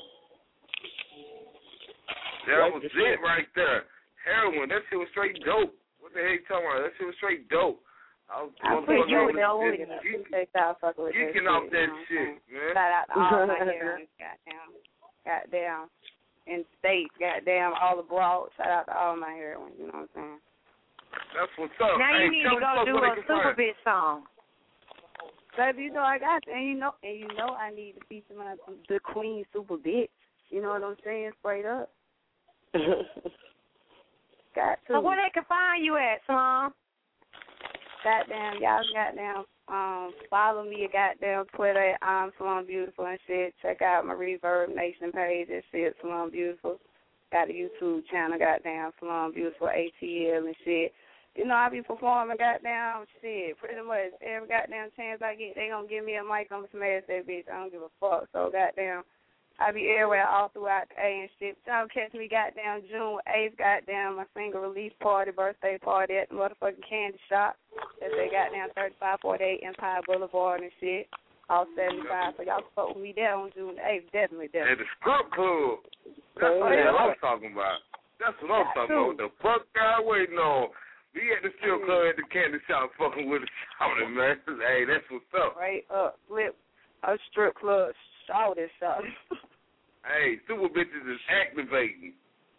That was it right there. Heroin. That shit was straight dope. What the heck you talking about? That shit was straight dope. I put you know geeking off that shit, man. Shout out to all my heroines, goddamn, in states, goddamn, all the broad. Shout out to all my heroines, you know what I'm saying? That's what's up. Now you need to go do a Super Bitch song. Baby, you know I got you, and you know I need to feature the Queen Super Bitch. You know what I'm saying? Straight up. Got to. So where they can find you at, Slum? Goddamn, y'all goddamn follow me at goddamn Twitter at I'm Slum Beautiful and shit. Check out my Reverb Nation page at shit Slum Beautiful. Got a YouTube channel, goddamn Slum Beautiful ATL and shit. You know, I be performing goddamn shit pretty much every goddamn chance I get. They gonna give me a mic, I'm gonna smash that bitch. I don't give a fuck. So goddamn, I be everywhere all throughout the A and shit. Y'all catch me goddamn June 8th, goddamn my single release party, birthday party at the motherfucking candy shop. That's they goddamn 3548 Empire Boulevard and shit. All 75. So y'all fuck with me there on June 8th, definitely. At the Scrub Club. That's what I'm talking about. That's what I'm talking about. What the fuck I waiting on? We at the strip club at the candy shop fucking with the shouting, man. Hey, that's what's up. Right up. Flip a strip club shouting. Hey, Super Bitches is activating.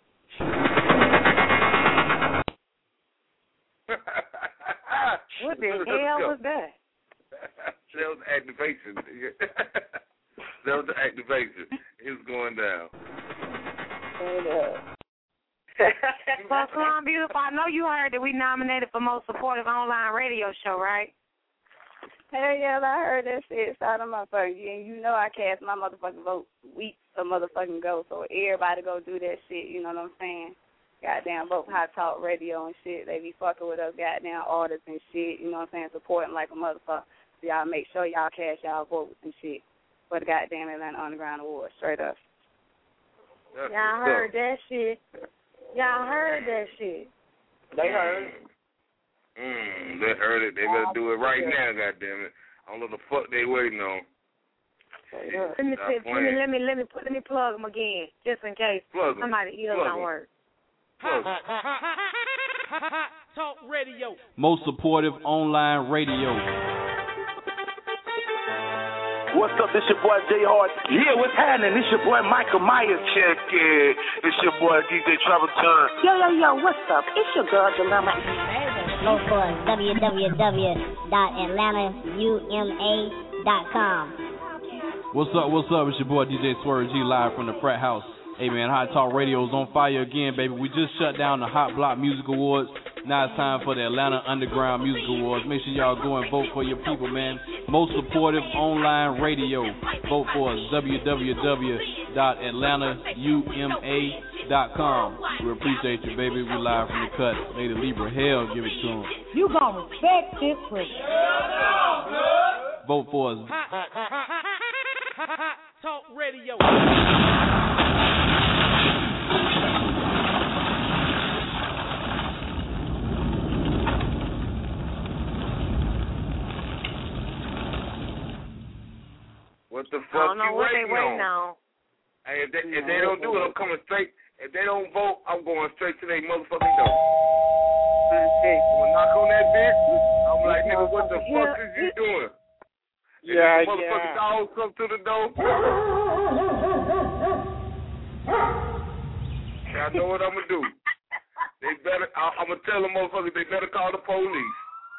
What the hell was that? That was activation. That was the activation. It was going down. Well, Slum Beautiful, I know you heard that we nominated for Most Supportive Online Radio Show, right? Hell yeah, I heard that shit. Shout out motherfucker. And you know I cast my motherfucking vote weeks a motherfucking ago, so everybody go do that shit, you know what I'm saying? Goddamn, vote for Hot Talk Radio and shit. They be fucking with us goddamn artists and shit, you know what I'm saying? Supporting like a motherfucker. So y'all make sure y'all cast y'all votes and shit for the goddamn Atlanta Underground Awards. Straight up. Y'all heard that shit. Y'all heard that shit. They heard. They heard it. They better do it right now, goddamn it. I don't know the fuck they waiting on. Let me plug them again, just in case somebody ears don't work. Talk Radio. Most Supportive Online Radio. What's up? This your boy J Hard. Yeah, what's happening? This your boy Michael Myers. Check it. It's your boy DJ Travel Turn. Yo, what's up? It's your girl Dilemma. Go for www.atlantauma.com. What's up? It's your boy DJ Swerve G live from the Frat House. Hey man, Hot Talk Radio is on fire again, baby. We just shut down the Hot Block Music Awards. Now it's time for the Atlanta Underground Music Awards. Make sure y'all go and vote for your people, man. Most Supportive Online Radio. Vote for us, www.atlantauma.com. We appreciate you, baby. We live from the cut. Lady Libra, hell, give it to them. You gonna respect this pussy. Vote for us. Talk Radio. What the fuck I don't know you what they waiting waiting on? on. Hey, if they don't do it, I'm coming straight. If they don't vote, I'm going straight to their motherfucking door. I'm gonna knock on that bitch. I'm like, nigga, what the fuck is you doing? Yeah, motherfucking dogs come to the door. I know what I'm gonna do. They better. I'm gonna tell them motherfuckers they better call the police.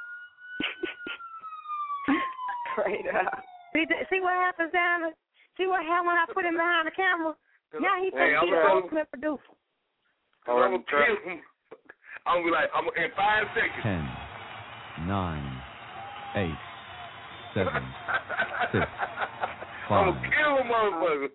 Straight up. See what happens down there? See what happened when I put him behind the camera? Now he's Hey, supposed to be the ultimate producer. I'm gonna kill him. I'm gonna be like, I'm in 5 seconds. 10, 9, 8, 7, 6, 5. I'm gonna kill him, motherfucker.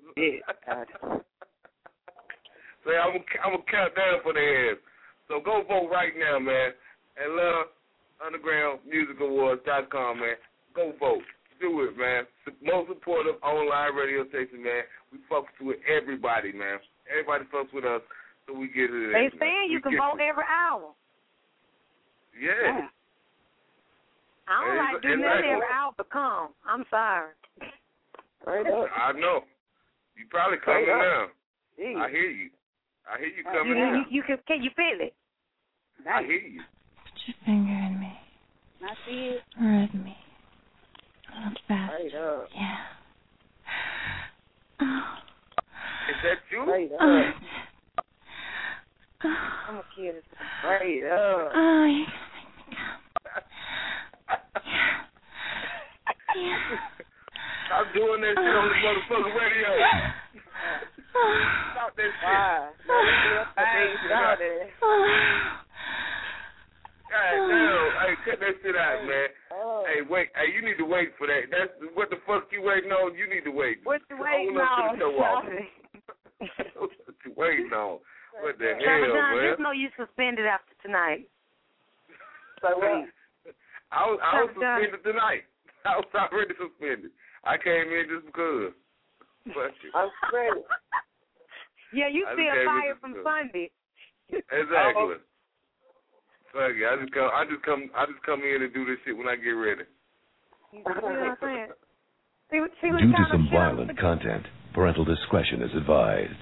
So I'm gonna count down for their ass. So go vote right now, man. Atlanta Underground Music Awards.com, man. Go vote. Do it, man. Most supportive online radio station, man. We fucks with everybody, man. Everybody fucks with us, so we get it. They saying you can vote every hour. Yeah. I don't like doing that every hour to come. I'm sorry. I know. You probably coming now. I hear you. I hear you coming now. Can you feel it? I hear you. Put your finger in me. I see it. Rub me. A little fast. Yeah. Oh. Is that you? I'm gonna kill this straight up. Oh, you gotta make me come. Yeah. Stop doing that shit on the motherfucking radio. Stop that shit. God damn. Hey, cut that shit out, man. Hey, wait. Hey, you need to wait for that. That's what the fuck you waiting on. You need to wait. What you waiting on? What you waiting on? What the hell, John, man? just know you suspended after tonight. So wait. I was suspended tonight. I was already suspended. I came in just because. I'm ready. Yeah, you still fired from Sunday. Exactly. Fuck it. I just come in and do this shit when I get ready. You know what I'm saying? Due to some violent content, parental discretion is advised.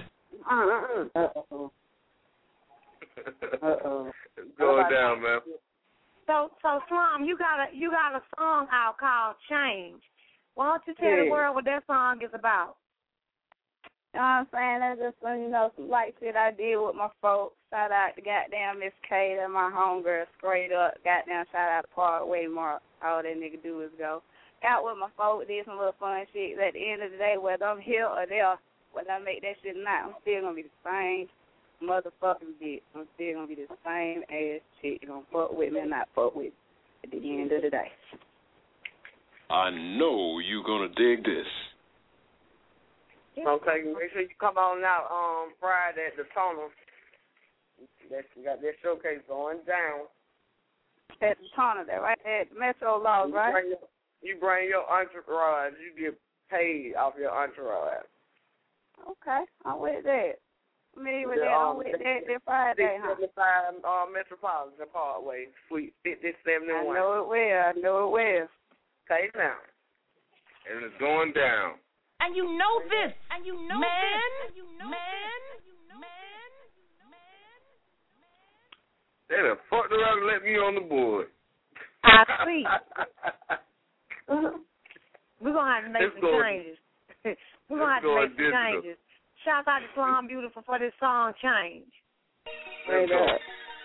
It's going down, man. So Slum, you got a song out called Change. Why don't you tell the world what that song is about? You know what I'm saying? That's just some light shit I did with my folks. Shout out to goddamn Miss Kate and my homegirl, straight up. Goddamn shout out to Parkway Mark. All that nigga do is go. Got with my folks, did some little fun shit. At the end of the day, whether I'm here or there, whether I make that shit or not, I'm still gonna be the same motherfucking bitch. I'm still gonna be the same ass chick. You gonna fuck with me or not fuck with me at the end of the day. I know you gonna dig this. Okay, make sure you come on out Friday at the tunnel. We got that showcase going down. At the tunnel, there, right at Metro Laws, right? You bring your entourage. You get paid off your entourage. Okay, I'm with that. I'm with that Friday, huh? 675 Metropolitan Parkway, Suite 5071. I know it will. Okay, now. And it's going down. And you know this. And you know this. Man. They done fucked around and let me on the board. I see. We're going to have to make some changes. We're going to have to make some changes. Shout out to Slum Beautiful for this song change. Straight up.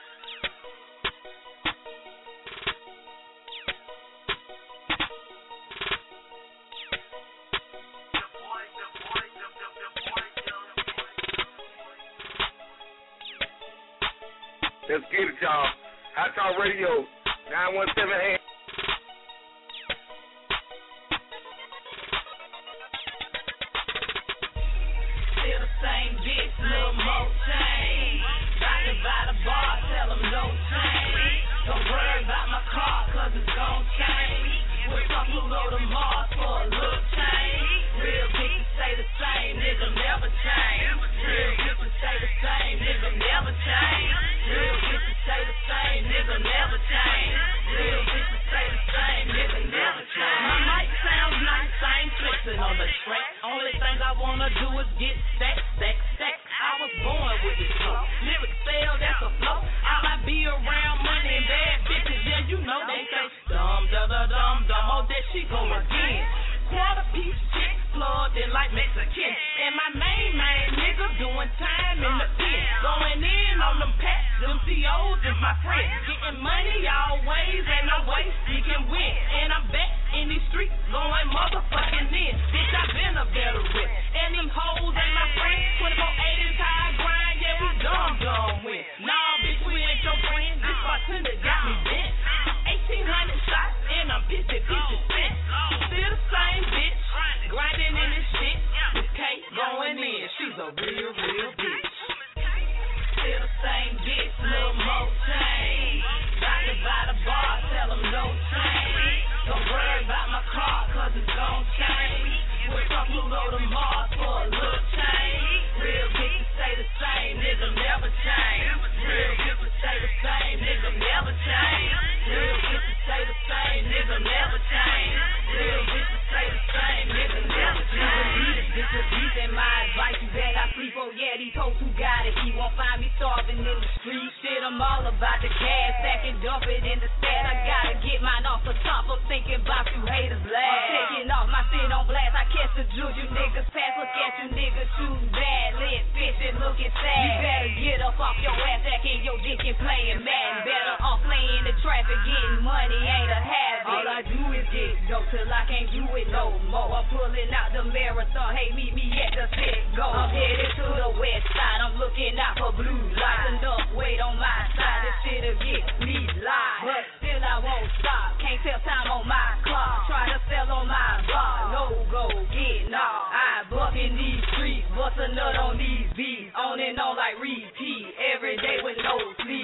Let's get it, y'all. Hot Talk Radio, 917 AM. Still the same bitch, little more change. Rockin' by the bar, tell them no change. Don't worry about my car, cause it's gon' change. With some Pluto to Mars for a little change. Real bitches stay the same, nigga never change. Real bitches stay the same, nigga never change. Real bitches stay the same, nigga never change. Real bitches stay the same, nigga never change. My mic sounds nice, I ain't flexing on the track. Only thing I wanna do is get stacked. I was born with this flow. Lyrics fail, that's a flow. All I be around money and bad bitches, yeah, you know they say dumb, oh, there she go again. Quarter piece chick, plugged in like Mexican. And my main nigga doing time in the pen. Going in on them packs, them COs is my friend. Getting money always, and no way we can win. And I'm back in these streets, going motherfucking in. Bitch, I been a veteran. And them hoes ain't my friends. 24/8 is how I grind, yeah, we dumb win. Nah, bitch, we ain't your friend. This bartender got me bent. 1,800 shots, and I'm 50 cents. Still the same bitch, grinding in this shit. This Kate going in, she's a real bitch. Still the same bitch, little more change. Rockin' by the bar, tell them no change. Don't worry about my car, cause it's gon' change. With some Pluto to Mars for a little change. Real bitches stay the same, nigga never change. Real bitches stay the same, nigga never change. Real bitches stay the same, nigga never change. Real bitches stay the same, nigga never change. This is deep in my advice, you bet I sleep, oh yeah, these hoes who got it. He won't find me starving in the street. Shit, I'm all about the cash, stack and dump it in the stat. I gotta get mine off the top, I'm thinking about you haters last. Taking off my shit on blast, I catch the juju niggas pass. Look at you niggas shooting bad, lit, fishing, looking sad. You better get up off your ass, acting your dick and playing mad. Better off playing the traffic, getting money ain't a habit. All I do is get dope till I can't do it no more. I'm pulling out the marathon, hey, meet me at the set go. I'm headed to the west side, I'm looking out for blue lights. Enough weight on my side, this shit'll get me live. But still I won't stop, can't tell time on my clock. Try to sell on my block, no go, get knocked. I buck in these streets, bust a nut on these beats. On and on like repeat, every day with no sleep.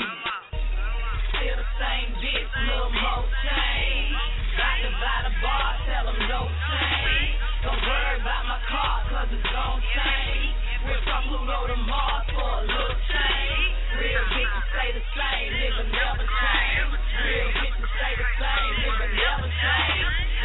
Still the same bitch, little more change. Rockin' by the bar, tell them no change. Don't worry about my car, cause it's gon' change. We're from Pluto to Mars for a little change. Real bitches stay the same, nigga never change. Real bitches stay the same, nigga never change.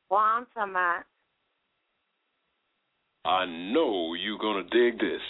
Well, I'm talking about. I know you gonna dig this.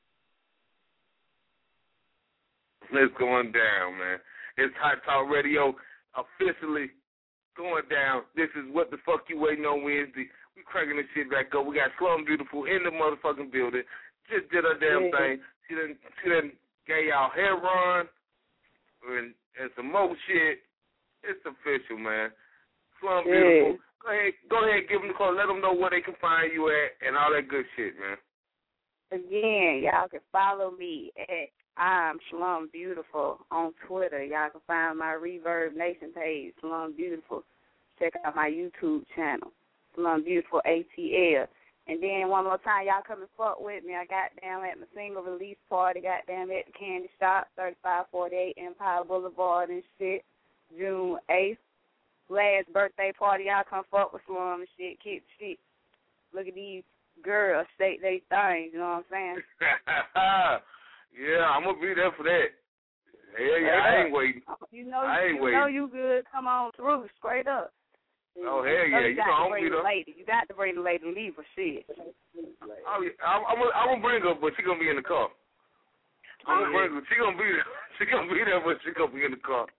It's going down, man. It's Hot Talk Radio officially going down. This is What the Fuck You Waiting On Wednesday. We cracking this shit back up. We got Slum Beautiful in the motherfucking building. Just did her damn thing. She done gave y'all hair run and some more shit. It's official, man. Slum Beautiful. Go ahead, give them the call. Let them know where they can find you at and all that good shit, man. Again, y'all can follow me at I'm Slum Beautiful on Twitter. Y'all can find my Reverb Nation page, Slum Beautiful. Check out my YouTube channel, Slum Beautiful ATL. And then one more time, y'all come and fuck with me. I got down at my single release party, got down at the Candy Shop, 3548 Empire Boulevard and shit, June 8th. Last birthday party, y'all come fuck with Slum and shit, kick shit. Look at these girls, shake they things, you know what I'm saying? Yeah, I'm going to be there for that. Hell yeah, I ain't waiting. You know you good. Come on through, straight up. Oh, hell yeah. You know I'm going to be there. Lady. You got to bring the lady to leave her shit. Oh, yeah. I'm going to bring her, but she's going to be in the car. I'm going to bring her. She's going to be there. She's going to be there, but she's going to be in the car.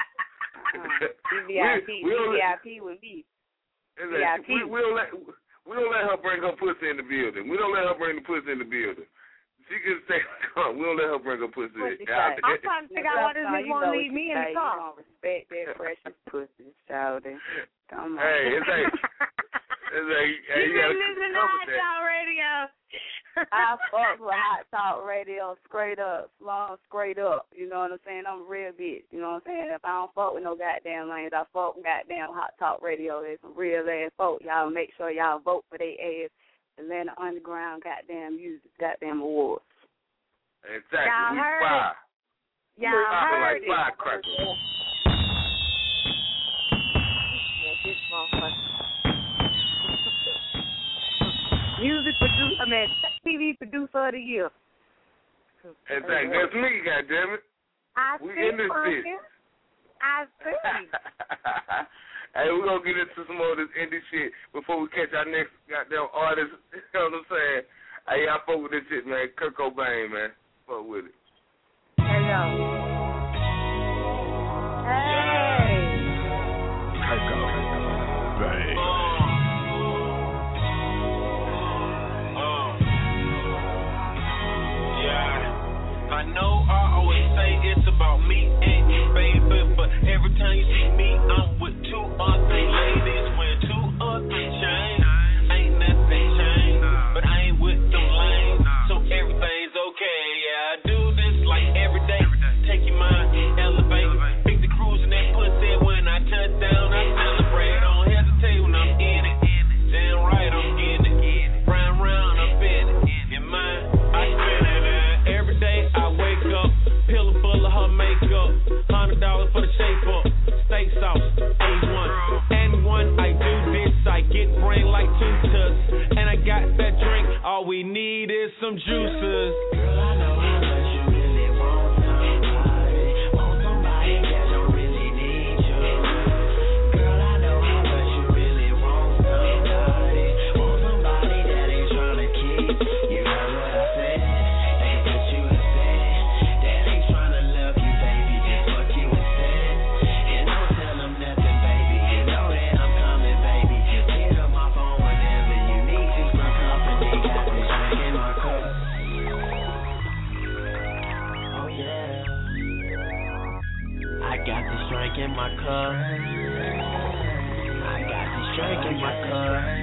VIP with me. VIP. We don't let her bring her pussy in the building. We don't let her bring the pussy in the building. She can stay in the car. We don't let her bring her pussy in. I'm trying to figure out why this nigga won't leave me in the car. You don't respect that precious pussy, shouting. Come on. Hey, you gotta listen to Hot Talk Radio. I fuck with Hot Talk Radio straight up, Slum straight up. You know what I'm saying? I'm a real bitch. You know what I'm saying? If I don't fuck with no goddamn lanes, I fuck with goddamn Hot Talk Radio. There's some real ass folk. Y'all make sure y'all vote for their ass. Atlanta Underground goddamn music, goddamn awards. Exactly. Y'all heard it. Y'all heard it. Firecrackers. Music producer, TV producer of the year. Exactly. That's me, goddammit. We in this bitch. I see. Hey, we're going to get into some more of this indie shit before we catch our next goddamn artist. You know what I'm saying? Hey, y'all fuck with this shit, man. Kurt Cobain, man. Fuck with it. Hello. Hey. Kurt Cobain. Yeah. I know I always say it's about me and you, baby, but every time you see me, I'm with 2 or 3 ladies, wearing 2 or 3 chains. Ain't nothing changed, but I ain't with them lanes, so everything's okay. Yeah, I do this like every day. Take your mind, elevate, pick the cruise and that pussy. When I touch down, I celebrate. Don't hesitate when I'm in it. Damn right, I'm in it. Round, I'm in it. In mine, I spin it. Every day I wake up, pillow full of her makeup. $100 for the shape up. Steak sauce, A1. And when I do this, I get brain like 2 tucks. And I got that drink, all we need is some juices. Girl, I know how much you really want somebody. Want somebody that don't really need you. Girl, I know how much you really want somebody. Want somebody that ain't trying to keep. You heard what I said? They put you to bed. That ain't trying to love you, baby. Fuck you instead. And don't tell them nothing, baby. You know that I'm coming, baby. Hit up my phone whenever you need to. My company got this drink in my cup. Oh yeah. I got this drink in my cup. I got this drink in my cup.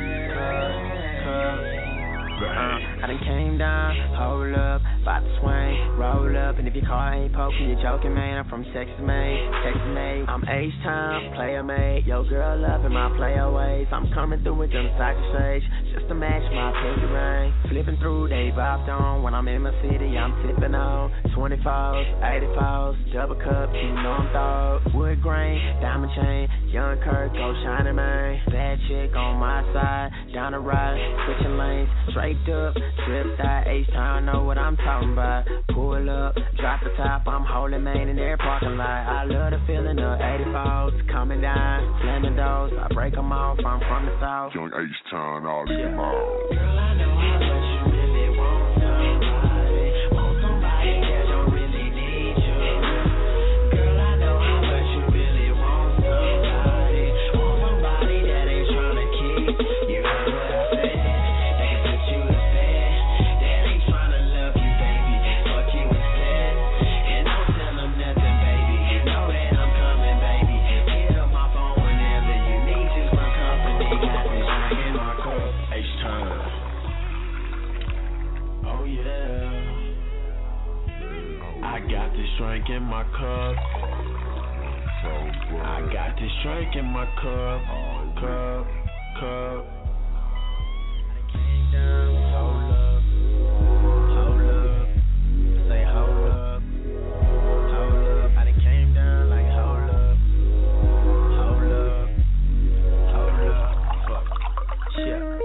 I done came down, hold up, bout to swing, roll up, and if your car ain't poking, you're joking, man. I'm from Texas made. I'm H-Time, player made. Yo, girl loving my player ways. I'm coming through with them cycle stage, just to match my pinky ring. Flipping through, they bopped on. When I'm in my city, I'm tipping on 24s, 84s, double cups, you know I'm thawed. Wood grain, diamond chain, young Kurt, go shining, man. Bad chick on my side, down the ride, switching lanes, straight draped up, tripped out, H-Town, know what I'm talking about. Pull up, drop the top, I'm holding man in their parking lot. I love the feeling of 84s coming down, slamming doors, I break them off, I'm from the south. Young H-Town, all in your mouth. Girl, I know how much you really want somebody, that don't really need you. Girl, I know how much you really want somebody that ain't trying to keep. You heard what I said, they can put you to bed, that ain't trying to love you, baby, fuck you instead, and don't tell them nothing, baby, you know that I'm coming, baby, hit up my phone whenever you need you some company, got me drinking my cup, H-Time. Oh yeah, I got this drink in my cup. I got this drink in my cup. Cup. Hold up. Say hold up. I done came down like hold up. Fuck. Shit.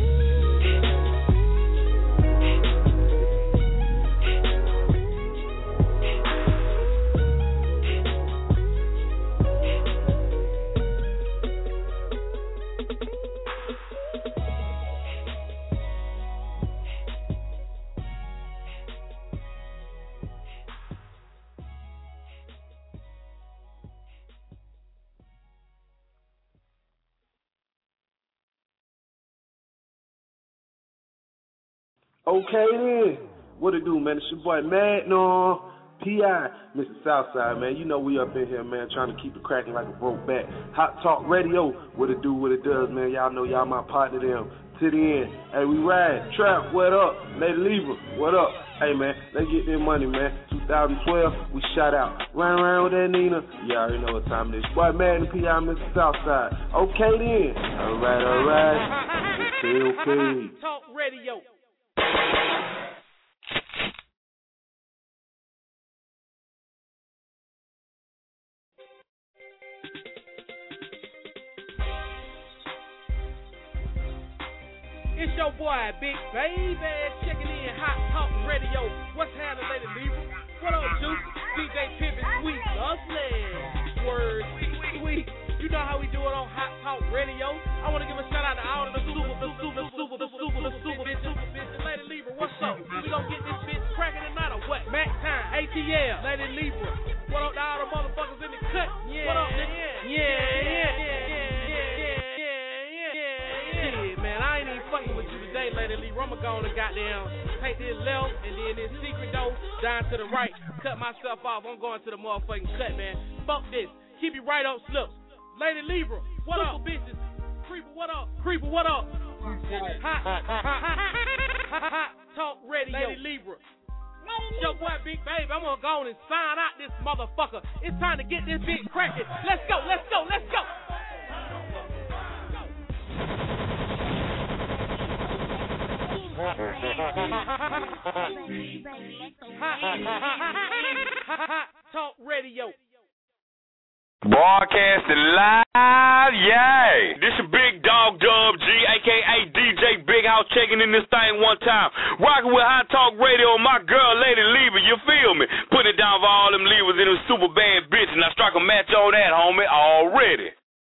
Okay then, what it do, man? It's your boy Magnum, P.I., Mr. Southside, man. You know we up in here, man, trying to keep it cracking like a broke back. Hot Talk Radio, what it do, what it does, man. Y'all know y'all my partner them to the end. Hey, we ride. Trap, what up? Lady Libra, what up? Hey, man, let's get that money, man. 2012, we shot out. Run around with that Nina. You already know what time it is. Boy, Magnum, P.I., Mr. Southside. Okay then. All right. Okay. Talk Radio. It's your boy, Big Baby, checking in Hot Talk Radio. What's happening, Lady Libra? What up, Juice? DJ Pimpin' Sweet, hustling. Word, sweet. You know how we do it on Hot Talk Radio. I want to give a shout out to all of the super bitches. Lady Libra, what's up? We gonna get this bitch cracking tonight or what? Mac Time, ATL, Lady Libra. What up to all the motherfuckers in the cut? Yeah. What up, nigga? Yeah. Man, I ain't even fucking with you today, Lady Libra. I'ma go on and goddamn take this left and then this secret door down to the right. Cut myself off. I'm going to the motherfucking cut, man. Fuck this. Keep it right up, slips. Lady Libra, what up, bitches? Creeper, what up? Hot Talk Radio. Lady Libra. Yo, boy, Big Baby, I'm gonna go on and sign out this motherfucker. It's time to get this bitch cracking. Let's go. Talk Radio. Broadcasting live, yay! This is Big Dog Dub G, a.k.a. DJ Big House, checking in this thing one time. Rocking with Hot Talk Radio, my girl, Lady Libra, you feel me? Put it down for all them Libras and them super bad bitches. Now strike a match on that, homie, already.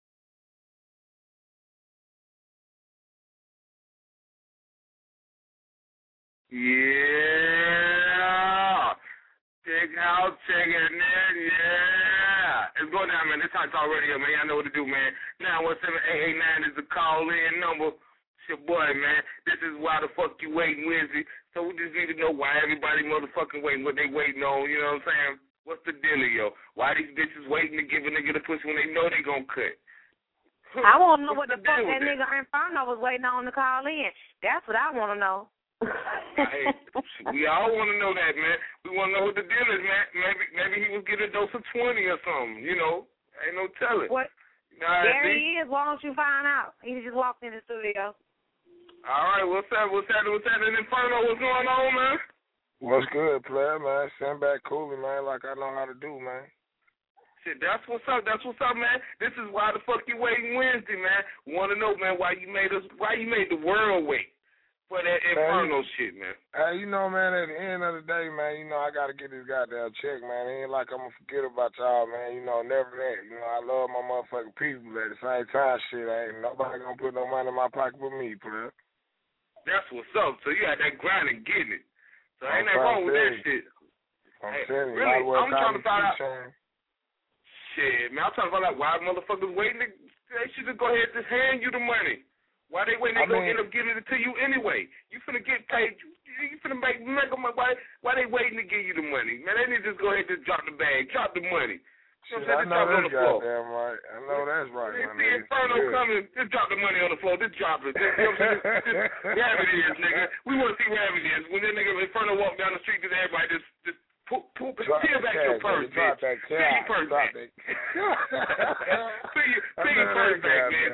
Yeah. Big House checking in, yeah. It's going down, man. This Hot Talk Radio, man. Y'all know what to do, man. 917-889 is the call-in number. It's your boy, man. This is Why the Fuck You Waiting Wednesday. So we just need to know why everybody motherfucking waiting, what they waiting on, you know what I'm saying? What's the dealio? Why these bitches waiting to give a nigga the pussy when they know they gonna cut? I want to know what the fuck that nigga Inferno was waiting on to call in. That's what I want to know. Hey, we all want to know that, man. We want to know what the deal is, man. Maybe he was getting a dose of 20 or something, you know. Ain't no telling. What? There he is. Why don't you find out? He just walked in the studio. All right, what's happening? Inferno, what's going on, man? What's good, player, man? Send back cooling, man, like I know how to do, man. Shit, that's what's up, man. This is Why the Fuck You Waiting Wednesday, man. Want to know, man, why you made the world wait. for that Inferno shit, man. Hey, you know, man, at the end of the day, man, you know, I got to get this goddamn check, man. It ain't like I'm going to forget about y'all, man. You know, never that. You know, I love my motherfucking people, but at the same time, shit, ain't nobody going to put no money in my pocket but me, player. That's what's up. So you had that grind and getting it. So ain't nothing wrong with that shit. I'm telling you, really, I'm trying to find out. Shit, man, I'm trying to find out why motherfuckers waiting. They should just go ahead and just hand you the money. Why they waiting? They gonna end up giving it to you anyway. You finna get paid. You finna make money. Why they waiting to give you the money? Man, they need to just go ahead and just drop the bag, drop the money. You know what I'm saying? I know that's goddamn right. I know that's right, man. See Inferno coming, just drop the money on the floor. Just drop it. You know what I'm saying? Just grab it is, nigga. We want to see where it is. When that nigga Inferno walk down the street, just everybody just peel back your purse, man. Peel your purse back. Peel your purse back, man.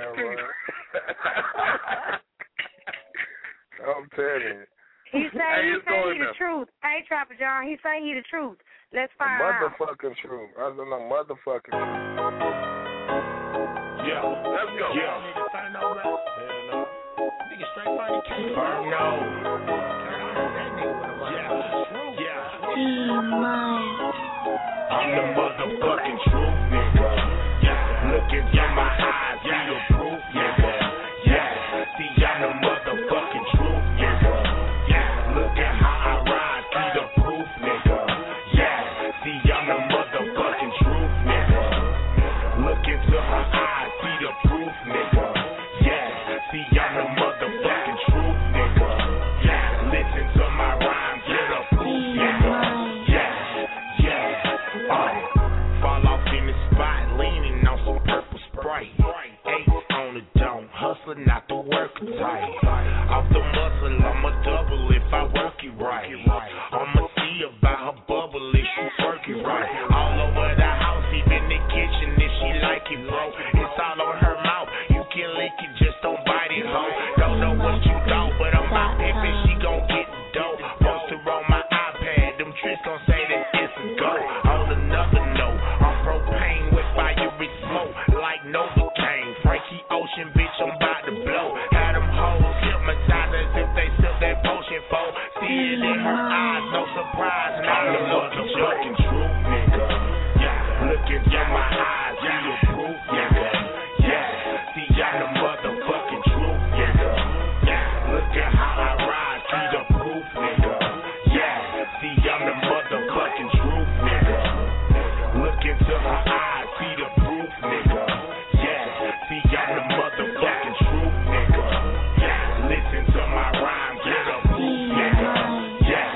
I'm telling you. He say he the truth. Hey, Trapper John, he say he the truth. Let's find out. Motherfucking truth. I don't know, motherfucking truth. Yeah, let's go. Yeah. Nigga straight from the cave. Inferno. I'm the motherfucking truth, nigga. Yeah. Look into my eyes, see the proof, nigga. Yeah. See, I'm the motherfucking truth, nigga. Yeah. Look at how I ride, see the proof, nigga. Yeah. See, I'm the motherfucking truth, nigga. Look into her eyes, see the proof, nigga. Yeah. See, I'm the motherfucking truth, nigga. Yeah. Listen to my rhymes, get a proof, nigga. Fall off in the spot, leaning on some purple Sprite. Ace on the dome, hustling not the work tight. Off the muscle, I'ma double if I work it right. I'ma see about her bubble if she work it right. All over the house, even the kitchen if she like it, bro. It's all on her mouth, you can lick it, just don't bite it, ho. Don't know what you thought, but I'm my pimpin', she gon' get the dough. Post her on my iPad, them tricks gon' say that it's a go. On another note, I'm propane with fiery smoke, like Novocaine. Frankie Ocean, bitch, I'm about to blow. Had them hoes hypnotized as if they sip that potion for. See it in her eyes, no surprise. Now I'm the motherfucking truth, nigga. Yeah, look into my eyes, see the proof, nigga. Yeah, see I'm the motherfucking truth, nigga. Yeah, look at how I ride, see the proof, nigga. Yeah, see I'm the motherfucking truth, nigga. Look into her eyes, see the proof, nigga. Yeah, see I'm the motherfucking truth, nigga. Yeah, listen to my rhymes, get a proof, nigga. Yeah.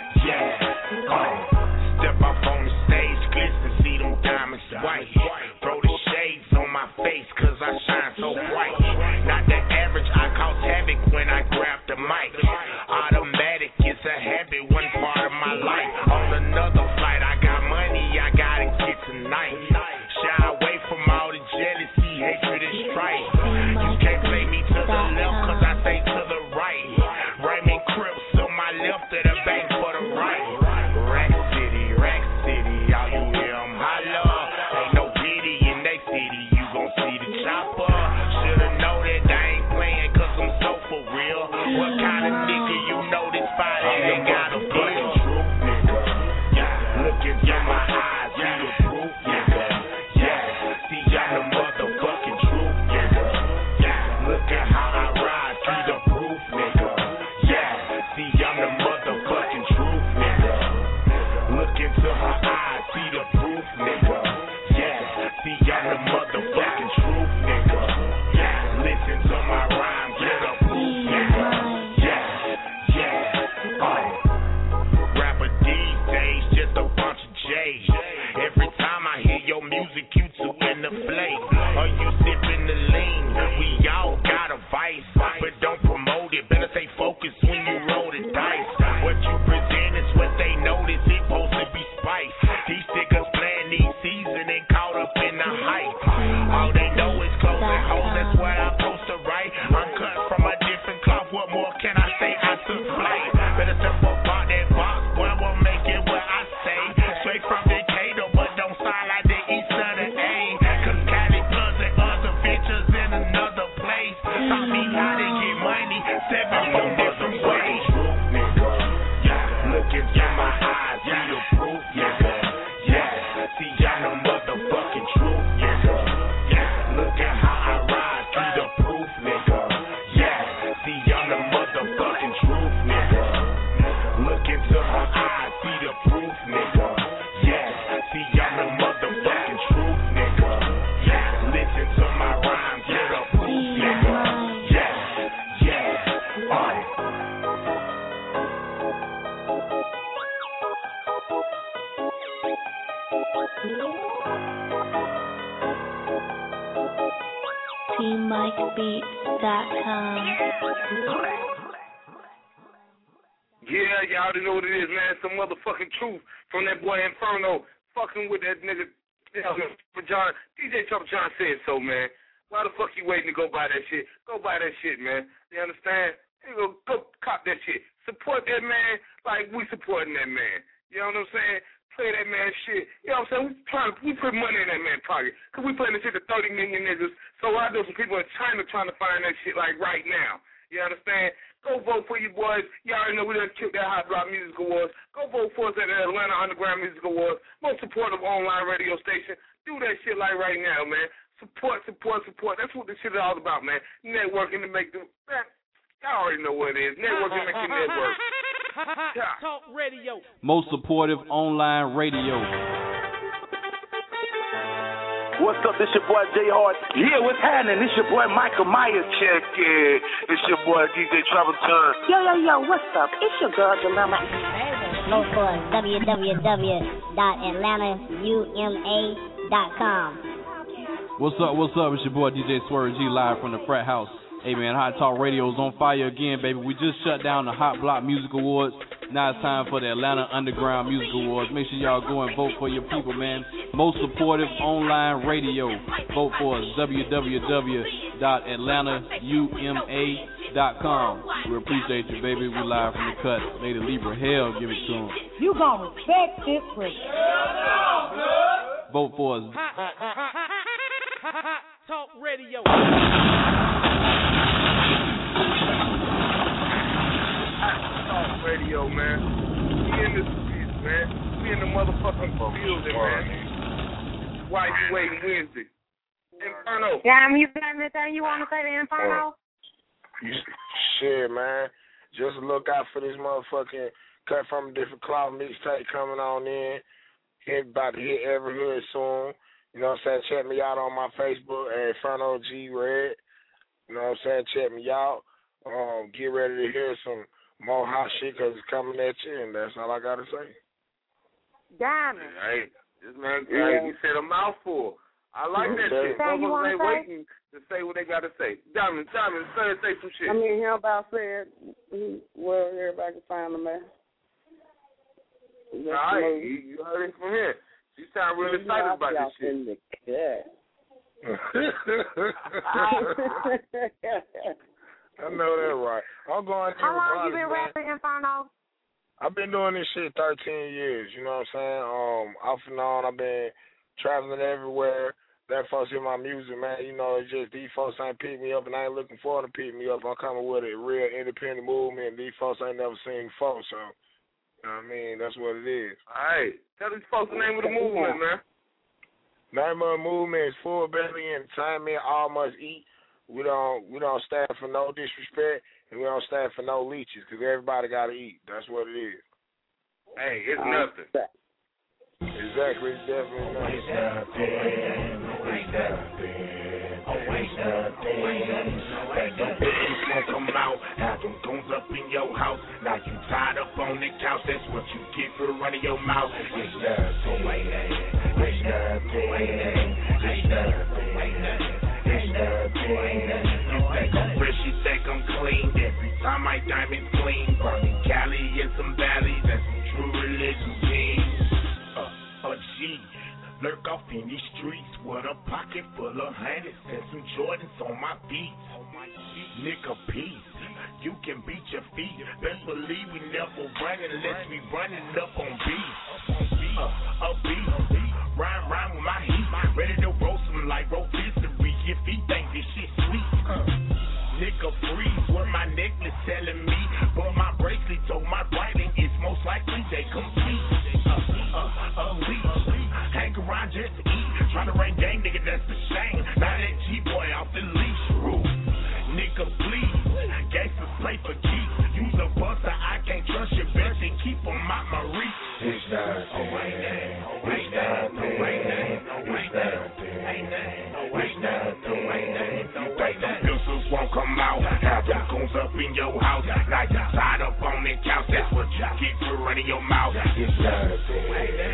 Step up on the stage, glisten, see them diamonds white. Throw the shades on my face, cause I shine so bright. Not the average, I cause havoc when I grab the mic. Automatic, it's a habit, one part of my life. On another flight, I got money, I gotta get tonight. Shy away from all the jealousy, hatred, and strife. You can't play me to the left, cause I say to the right. Raymond Crips on my left of the bank for the right. Rack City, all you hear them holler. Ain't no Diddy in they city, you gon' see the chopper. Shoulda know that I ain't playing, cause I'm so for real. What kind of nigga you know this fight ain't got a fucking truth, nigga. Yeah, look into my eyes, see the proof, nigga. Yeah, see I'm the motherfucking truth, nigga. Yeah, look at how I ride, see the proof, nigga. Yeah, see I'm the motherfucking truth, nigga. Look into her eyes, see the proof, nigga. Yeah, see I'm the motherfucking truth, nigga. Yeah, listen to my rhymes, get a proof, nigga. Rapper these days, just a bunch of J's. Every time I hear your music, you two in the flake. Or you sipping the lean, we all got a vice. teach me how to get money 7 different ways. Nigga, yeah, look into my eyes, see the proof, nigga. Yeah, see y'all the motherfucking truth, nigga. Yeah, look at how I ride, see the proof, nigga. Yeah, see y'all the motherfucking truth, nigga. Look into her eyes, see the proof, nigga. Yeah, see y'all the motherfucking truth, nigga. Yeah, listen to my rhymes, get the proof, nigga. Yeah, yeah, alright. TeamMikeBeats.com. Yeah, y'all already know what it is, man. Some motherfucking truth from that boy Inferno fucking with that nigga. John, DJ Trouble John said so, man. Why the fuck you waiting to go buy that shit? Go buy that shit, man. You understand? You go cop that shit. Support that man like we supporting that man. You know what I'm saying? Play that man shit. You know what I'm saying? We put money in that man's pocket. Because we playing this shit to 30 million niggas. So I know some people in China trying to find that shit like right now. You understand? Go vote for you boys. You already know we done killed that Hot Block Music Awards. Go vote for us at the Atlanta Underground Music Awards. Most supportive online radio station. Do that shit like right now, man. Support, support, support. That's what this shit is all about, man. Networking to make the... Man, y'all already know what it is. Networking to make the network. Talk radio. Most supportive online radio. What's up? This your boy J Hard. Yeah, what's happening? This your boy Michael Myers. Check it. It's your boy DJ Trouble John. Yo, what's up? It's your girl Dilemma. Go for www.atlantauma.com. What's up? It's your boy DJ Swerve G live from the frat house. Hey man, Hot Talk Radio is on fire again, baby. We just shut down the Hot Block Music Awards. Now it's time for the Atlanta Underground Music Awards. Make sure y'all go and vote for your people, man. Most supportive online radio. Vote for us, www.atlantauma.com. We appreciate you, baby. We live from the cut. Lady Libra, hell, give it to them. You gonna respect this pussy. Vote for us. Talk radio. Talk radio, man. We in the streets, man. We in the motherfucking building, man. Why you waiting Wednesday? Inferno. Yeah, you got anything you want to say to Inferno? Shit, man. Just look out for this motherfucking Cut From a Different Cloth mixtape coming on in. About to hit every hood soon. You know what I'm saying? Check me out on my Facebook at Inferno G Red. You know what I'm saying? Check me out. Get ready to hear some more hot shit because it's coming at you, and that's all I got to say. Diamond. Hey, this man, he said a mouthful. I like that shit. Motherfuckers ain't waiting to say what they got to say. Diamond, say some shit. I mean, he about said where everybody can find him at. All right, you heard it from here. You sound really excited about this shit. I know that right. I'm going through. How long you been rapping, Inferno? I've been doing this shit 13 years. You know what I'm saying? Off and on, I've been traveling everywhere. That folks hear my music, man. You know, it's just these folks ain't pick me up, and I ain't looking forward to pick me up. I'm coming with a real independent movement. These folks ain't never seen before, so. You know what I mean, that's what it is. All right. Tell these folks the name of the movement, man. Name of the movement is Full Belly Entertainment. All must eat. We don't stand for no disrespect, and we don't stand for no leeches, because everybody got to eat. That's what it is. Hey, it's nothing. Exactly. It's definitely nothing. It's nothing. Back them bitches won't come out. Have them goons up in your house. Now you tied up on the couch. That's what you get for running your mouth. It's nothing. It's nothing. You think I'm fresh, you think I'm clean. Every time my diamonds clean. Burning Cali and some valleys and some true religion jeans. A G. Lurk off in these streets with a pocket full of hundreds and some Jordans on my feet. Nigga, peace. You can beat your feet. Best believe we never run unless we running up on beats. A beat. Rhyme with my heat. Ready to roast him like rotisserie if he think this shit sweet. Nigga, a freeze. What my necklace telling me, but my bracelet told my writing it's most likely they complete. Elite, hang around just to eat. Try to rank gang, nigga, that's the shame. Now that G-boy off the leash, rule. Nigga, please, gangsters play for keeps. Use a buster, I can't trust your bitch and keep them out my reach. It's not pistols won't come out. Have them goons up in your house. Now you tied up on the couch. That's what you get for running your mouth. It's nothing.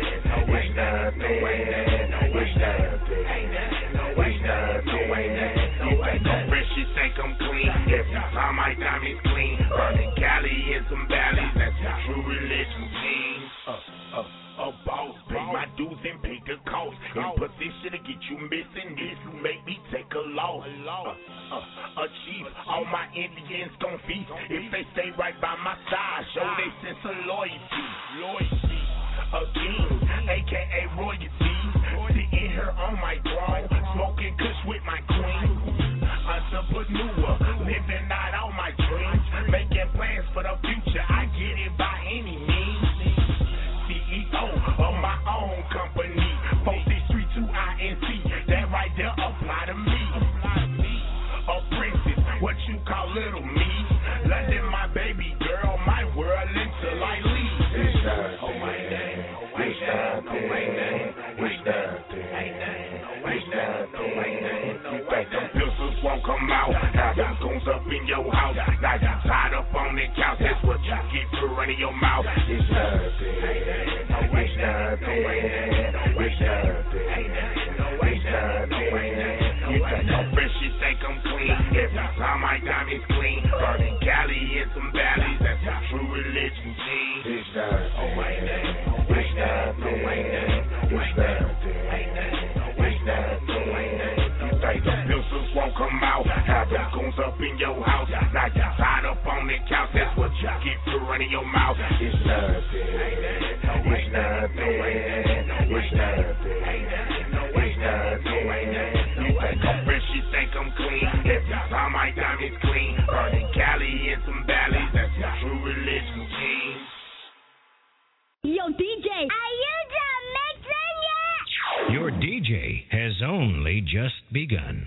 You think I'm fresh, you think I'm clean. Every time my diamonds clean. Burning Cali in some valleys. That's the true religion team. A boss, pay my dues and pay the cost. In position to get you missing this, you make me take a loss. A chief, all my Indians gon' feast. If they stay right by my side, show they sense of loyalty. A king, aka royalty. Sitting here on my throne, smoking kush with my queen. Entrepreneur, living out all my dreams. Making plans for the future, I get it by any means. CEO of my own company, 463-INC, that right there apply to me. A princess, what you call little me? London, my baby girl, my world until I leave. You think them pistols won't come out? Have them goons up in your house. Now you tied up on the couch. That's what you get for running your mouth. It's nothing. You think I'm fresh, you think I'm clean. Every time my diamonds clean. Burning Cali in some valleys. That's the true religion team. It's nothing. You think the pistols won't come out? Have them goons up in your house. Now you tied up on the couch. That's what you get for running your mouth. It's nothing. You think I'm fresh, you think I'm clean. Every time my diamonds clean. Burning Cali in some valleys. That's the true religion team. Yo, DJ, are you done mixing yet? Your DJ has only just begun.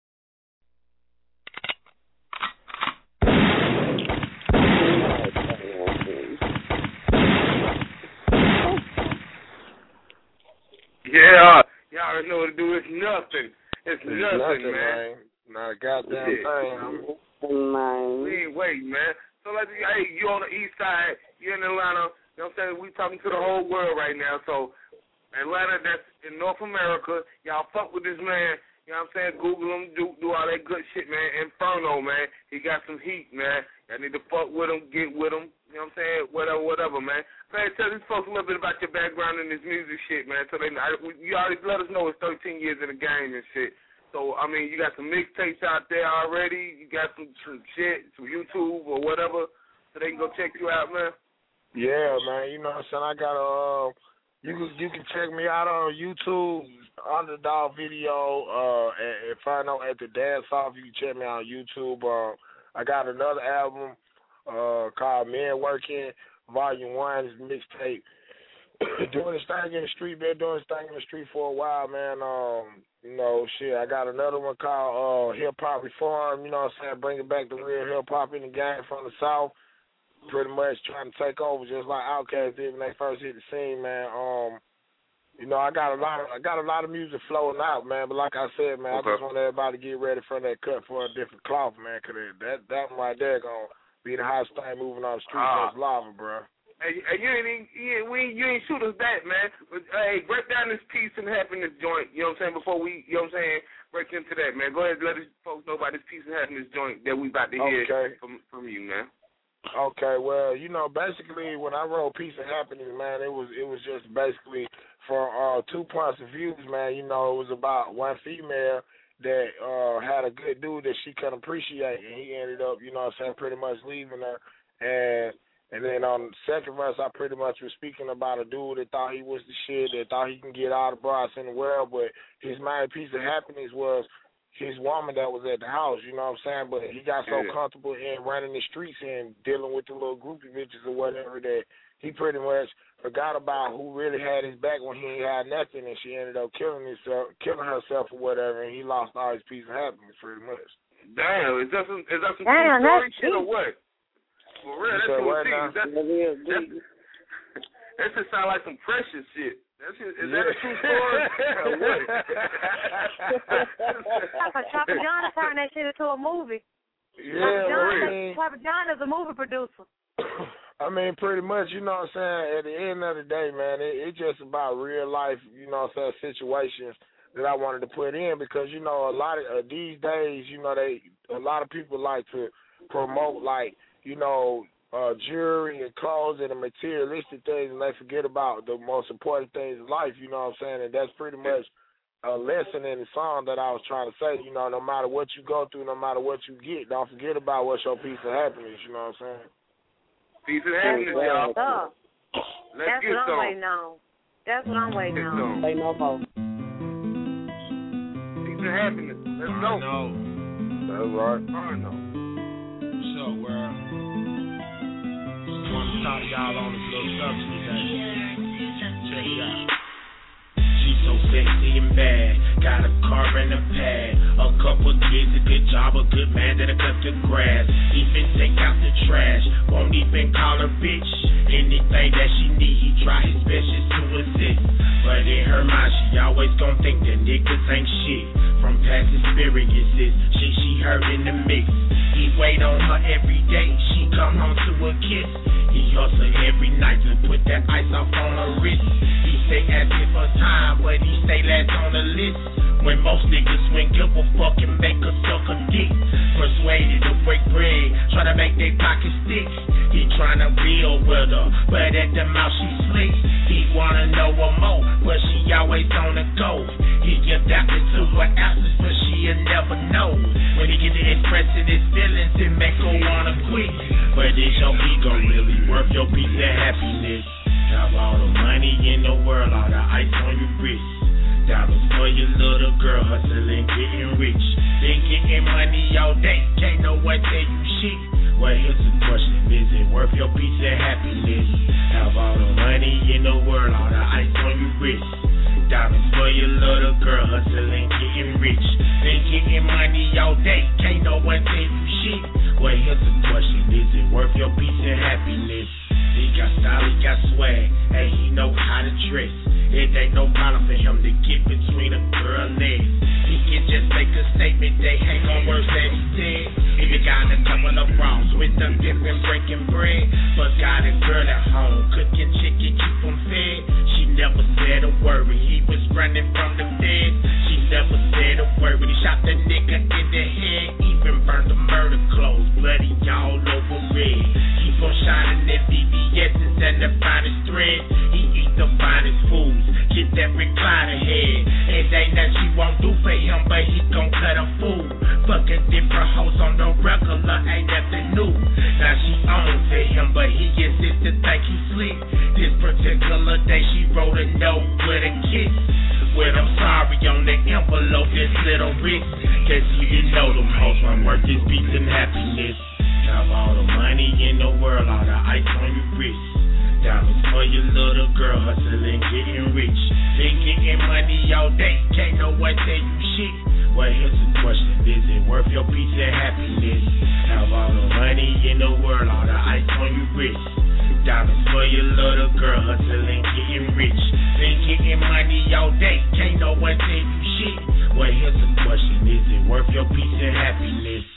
Yeah, y'all already know what to do. It's nothing. It's nothing, man. Not a goddamn thing. We ain't waiting, man. So, like, hey, you on the east side, you in Atlanta, you know what I'm saying? We talking to the whole world right now. So, Atlanta, that's in North America. Y'all fuck with this man. You know what I'm saying? Google him, do all that good shit, man. Inferno, man. He got some heat, man. Y'all need to fuck with him, get with him. You know what I'm saying? Whatever, man. Man, tell these folks a little bit about your background in this music shit, man. So you already let us know it's 13 years in the game and shit. So, I mean, you got some mixtapes out there already. You got some shit, some YouTube or whatever, so they can go check you out, man. Yeah, man. You know what I'm saying? I got you can check me out on YouTube, Underdog Video, and find out at the Dance Off. You can check me out on YouTube. I got another album called Men Working, Volume 1. It's mixtape. Doing this thing in the street, been doing this thing in the street for a while, man. You know, shit, I got another one called Hip Hop Reform, you know what I'm saying, bringing back the real hip hop in the game from the South. Pretty much trying to take over just like Outkast did when they first hit the scene, man. You know, I got a lot of music flowing out, man, but like I said, man, I just want everybody to get ready for that cut for a different cloth, man, because that one right there going to be the hottest thing moving on the streets. That's lava, bro. Hey, you ain't shoot us back, man. But, hey, break down this peace and happiness joint, you know what I'm saying, before we, you know what I'm saying, break into that, man. Go ahead and let these folks know about this peace and happiness joint that we about to hear from you, man. Okay, well, you know, basically when I wrote Peace and Happiness, man, it was just basically from 2 points of views, man. You know, it was about one female that had a good dude that she couldn't appreciate, and he ended up, you know what I'm saying, pretty much leaving her. And then on the second verse, I pretty much was speaking about a dude that thought he was the shit, that thought he can get all the bras in the world, but his main piece of happiness was his woman that was at the house, you know what I'm saying? But he got so comfortable in running the streets and dealing with the little groupie bitches or whatever that he pretty much forgot about who really had his back when he ain't had nothing, and she ended up killing herself or whatever, and he lost all his peace and happiness pretty much. Damn, is that some true story shit or what? For real, that's that just sound like some precious shit. That shit, is that a true story? Papa John is turning that shit into a movie. Yeah, Papa John is a movie producer. I mean, pretty much, you know what I'm saying? At the end of the day, man, it's just about real life, you know what I'm saying, situations that I wanted to put in because, you know, a lot of these days, you know, a lot of people like to promote, like, you know, jewelry and clothes and the materialistic things, and they forget about the most important things in life, you know what I'm saying? And that's pretty much a lesson in the song that I was trying to say, you know, no matter what you go through, no matter what you get, don't forget about what's your peace of happiness, you know what I'm saying? Peace and happiness, y'all. That's what I'm waiting on. That's what I'm waiting on. Say no more. Peace and happiness. Let's go. That's right. I know. What's up, world? I want to talk to y'all on this little subject today. Check it out. She's so sexy and bad, got a car and a pad, a couple kids, a good job, a good man that'll cut the grass, even take out the trash, won't even call her bitch. Anything that she need, he try his best just to assist. But in her mind, she always gon' think that niggas ain't shit. From past experiences, she heard in the mix. He wait on her every day, she come home to a kiss. He hustle every night to put that ice off on her wrist. He stay asking for time, but he stay last on the list. When most niggas wouldn't give a fuck and make her suck a dick. Persuaded to break bread, try to make their pockets thick. He tryna build with her, but at the mouth she slick. He wanna know her more, but she always on the go. He adapted to her absence, but she'll never know. When he get to expressing his feelings, it make her wanna quit. But is your ego really worth your peace and happiness? Have all the money in the world, all the ice on your wrist. Diamonds for your little girl, hustling, getting rich. Been getting money all day, can't no one tell you shit. Well, here's the question, is it worth your peace and happiness? Have all the money in the world, all the ice on your wrist. Diamonds for your little girl, hustling, getting rich. Been getting money all day, can't no one tell you shit. Well, here's the question, is it worth your peace and happiness? He got style, he got swag, and he know how to dress. It ain't no problem for him to get between a girl legs. He can just make a statement, they hang on words that he said. Even got a couple of wrongs with them different breaking bread. But got a girl at home, cooking chicken, keep him fed. She never said a word when he was running from the feds. She never said a word when he shot the nigga in the head. Even burned the murder clothes, bloody all over red. Keep on shining their VVS's and the finest thread. He eat the finest foods, get that recliner head. It ain't that she won't do for him, but he gon' cut a fool. Fucking different hoes on the regular, ain't nothing new. Now she on to him, but he insists to think he slick. This particular day she wrote a note with a kiss. With I'm sorry on the envelope, this little wrist. Cause you know them hoes won't worth his peace and happiness. Have all the money in the world, all the ice on your wrist. Diamonds for your little girl, hustling, getting rich. Been getting money all day, can't no one tell you shit. Well, here's the question, is it worth your peace and happiness? Have all the money in the world, all the ice on your wrist. Diamonds for your little girl, hustling, getting rich. Been getting money all day, can't no one tell you shit. Well, here's the question, is it worth your peace and happiness?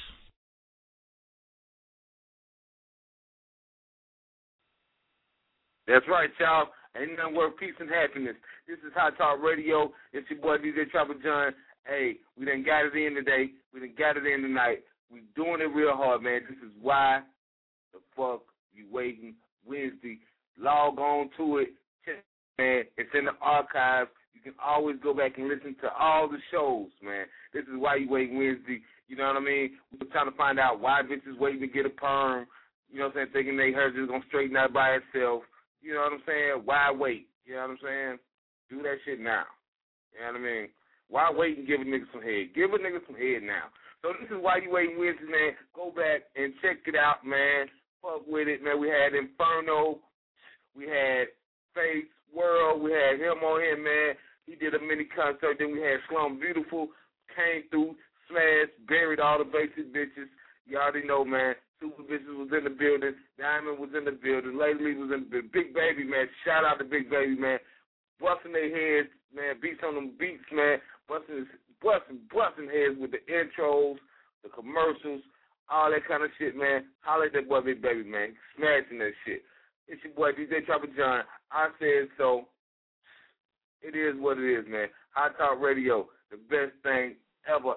That's right, y'all. Ain't nothing worth peace and happiness. This is Hot Talk Radio. It's your boy DJ Chopper John. Hey, we done got it in today. We done got it in tonight. We doing it real hard, man. This is why the fuck you waiting Wednesday. Log on to it. Man, it's in the archives. You can always go back and listen to all the shows, man. This is why you waiting Wednesday. You know what I mean? We're trying to find out why bitches waiting to get a perm. You know what I'm saying? Thinking they hers is going to straighten out by itself. You know what I'm saying? Why wait? You know what I'm saying? Do that shit now. You know what I mean? Why wait and give a nigga some head? Give a nigga some head now. So this is Why You Waiting Wednesday, man. Go back and check it out, man. Fuck with it, man. We had Inferno. We had Faith World. We had him on here, man. He did a mini concert. Then we had Slum Beautiful. Came through, smashed, buried all the basic bitches. You already know, man. Super Bitches was in the building. Diamond was in the building. Lady Lee was in the building. Big Baby, man. Shout out to Big Baby, man. Busting their heads, man. Beats on them beats, man. Busting heads with the intros, the commercials, all that kind of shit, man. Holla at that boy Big Baby, man. Smashing that shit. It's your boy DJ Trapper John. I said so. It is what it is, man. Hot Talk Radio, the best thing ever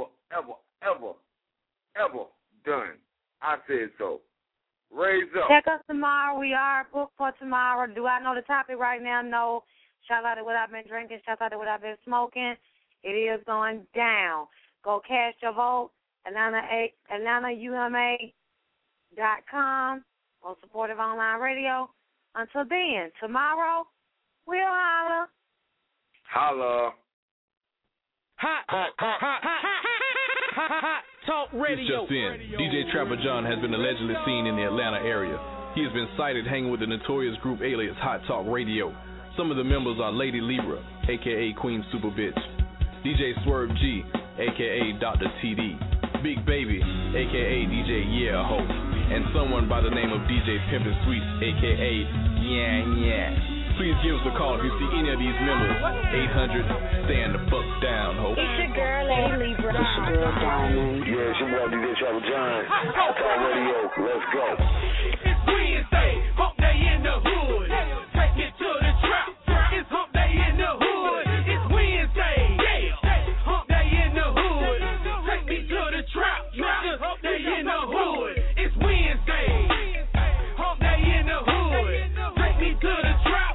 done. I said so. Raise up. Check us tomorrow. We are booked for tomorrow. Do I know the topic right now? No. Shout out to what I've been drinking. Shout out to what I've been smoking. It is going down. Go cast your vote. AtlantaUMA.com on Supportive Online Radio. Until then, tomorrow, we'll holla. Holla. Hot Talk Radio. This just in. DJ Trapper John has been allegedly seen in the Atlanta area. He has been sighted hanging with the notorious group alias Hot Talk Radio. Some of the members are Lady Libra, a.k.a. Queen Super Bitch, DJ Swerve G, a.k.a. Dr. TD, Big Baby, a.k.a. DJ Yeah Ho, and someone by the name of DJ Pimpin' Sweets, a.k.a. Yeah. Please give us a call if you see any of these members. 800, stand the fuck down, ho. It's your girl, Lady Libra. It's your girl, Diamond. Yeah, it's your boy, DJ Trapper John. Hot Talk Radio. Let's go. It's Wednesday, hump day in the hood. Take it to the trap. It's hump day in the hood. It's Wednesday, hump day in the hood. Take me to the trap. It's hump day in the hood. It's Wednesday, hump day in the hood. Take me to the trap.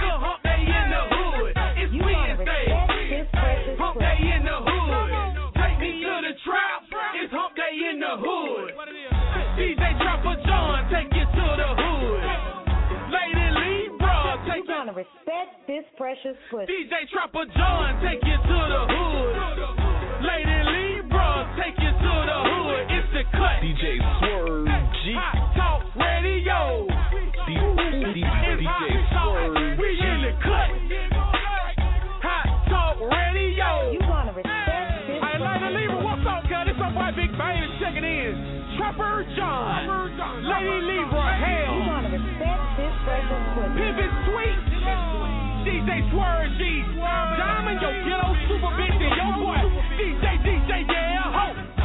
Hump day in the hood. Take me to the trap. It's hump day in the hood. DJ Trapper John, take you to the hood. Lady Libra, take you. You're gonna respect this precious pussy. DJ Trapper John, take you to the hood. Lady Libra, take you to the hood. It's the cut. DJ Swerve G. Hot Talk Radio. DJ Swerve G. We in the cut. Radio. You want to respect this? Hey, Lady Libra, what's up, cuz? It's up by Big Baby checking in. Trapper John. Lady Libra, hell. You want to respect this precious pussy. Pimpin' Sweet. DJ Swerve G. Diamond, your ghetto super bitch, and your boy. DJ, yeah, ho.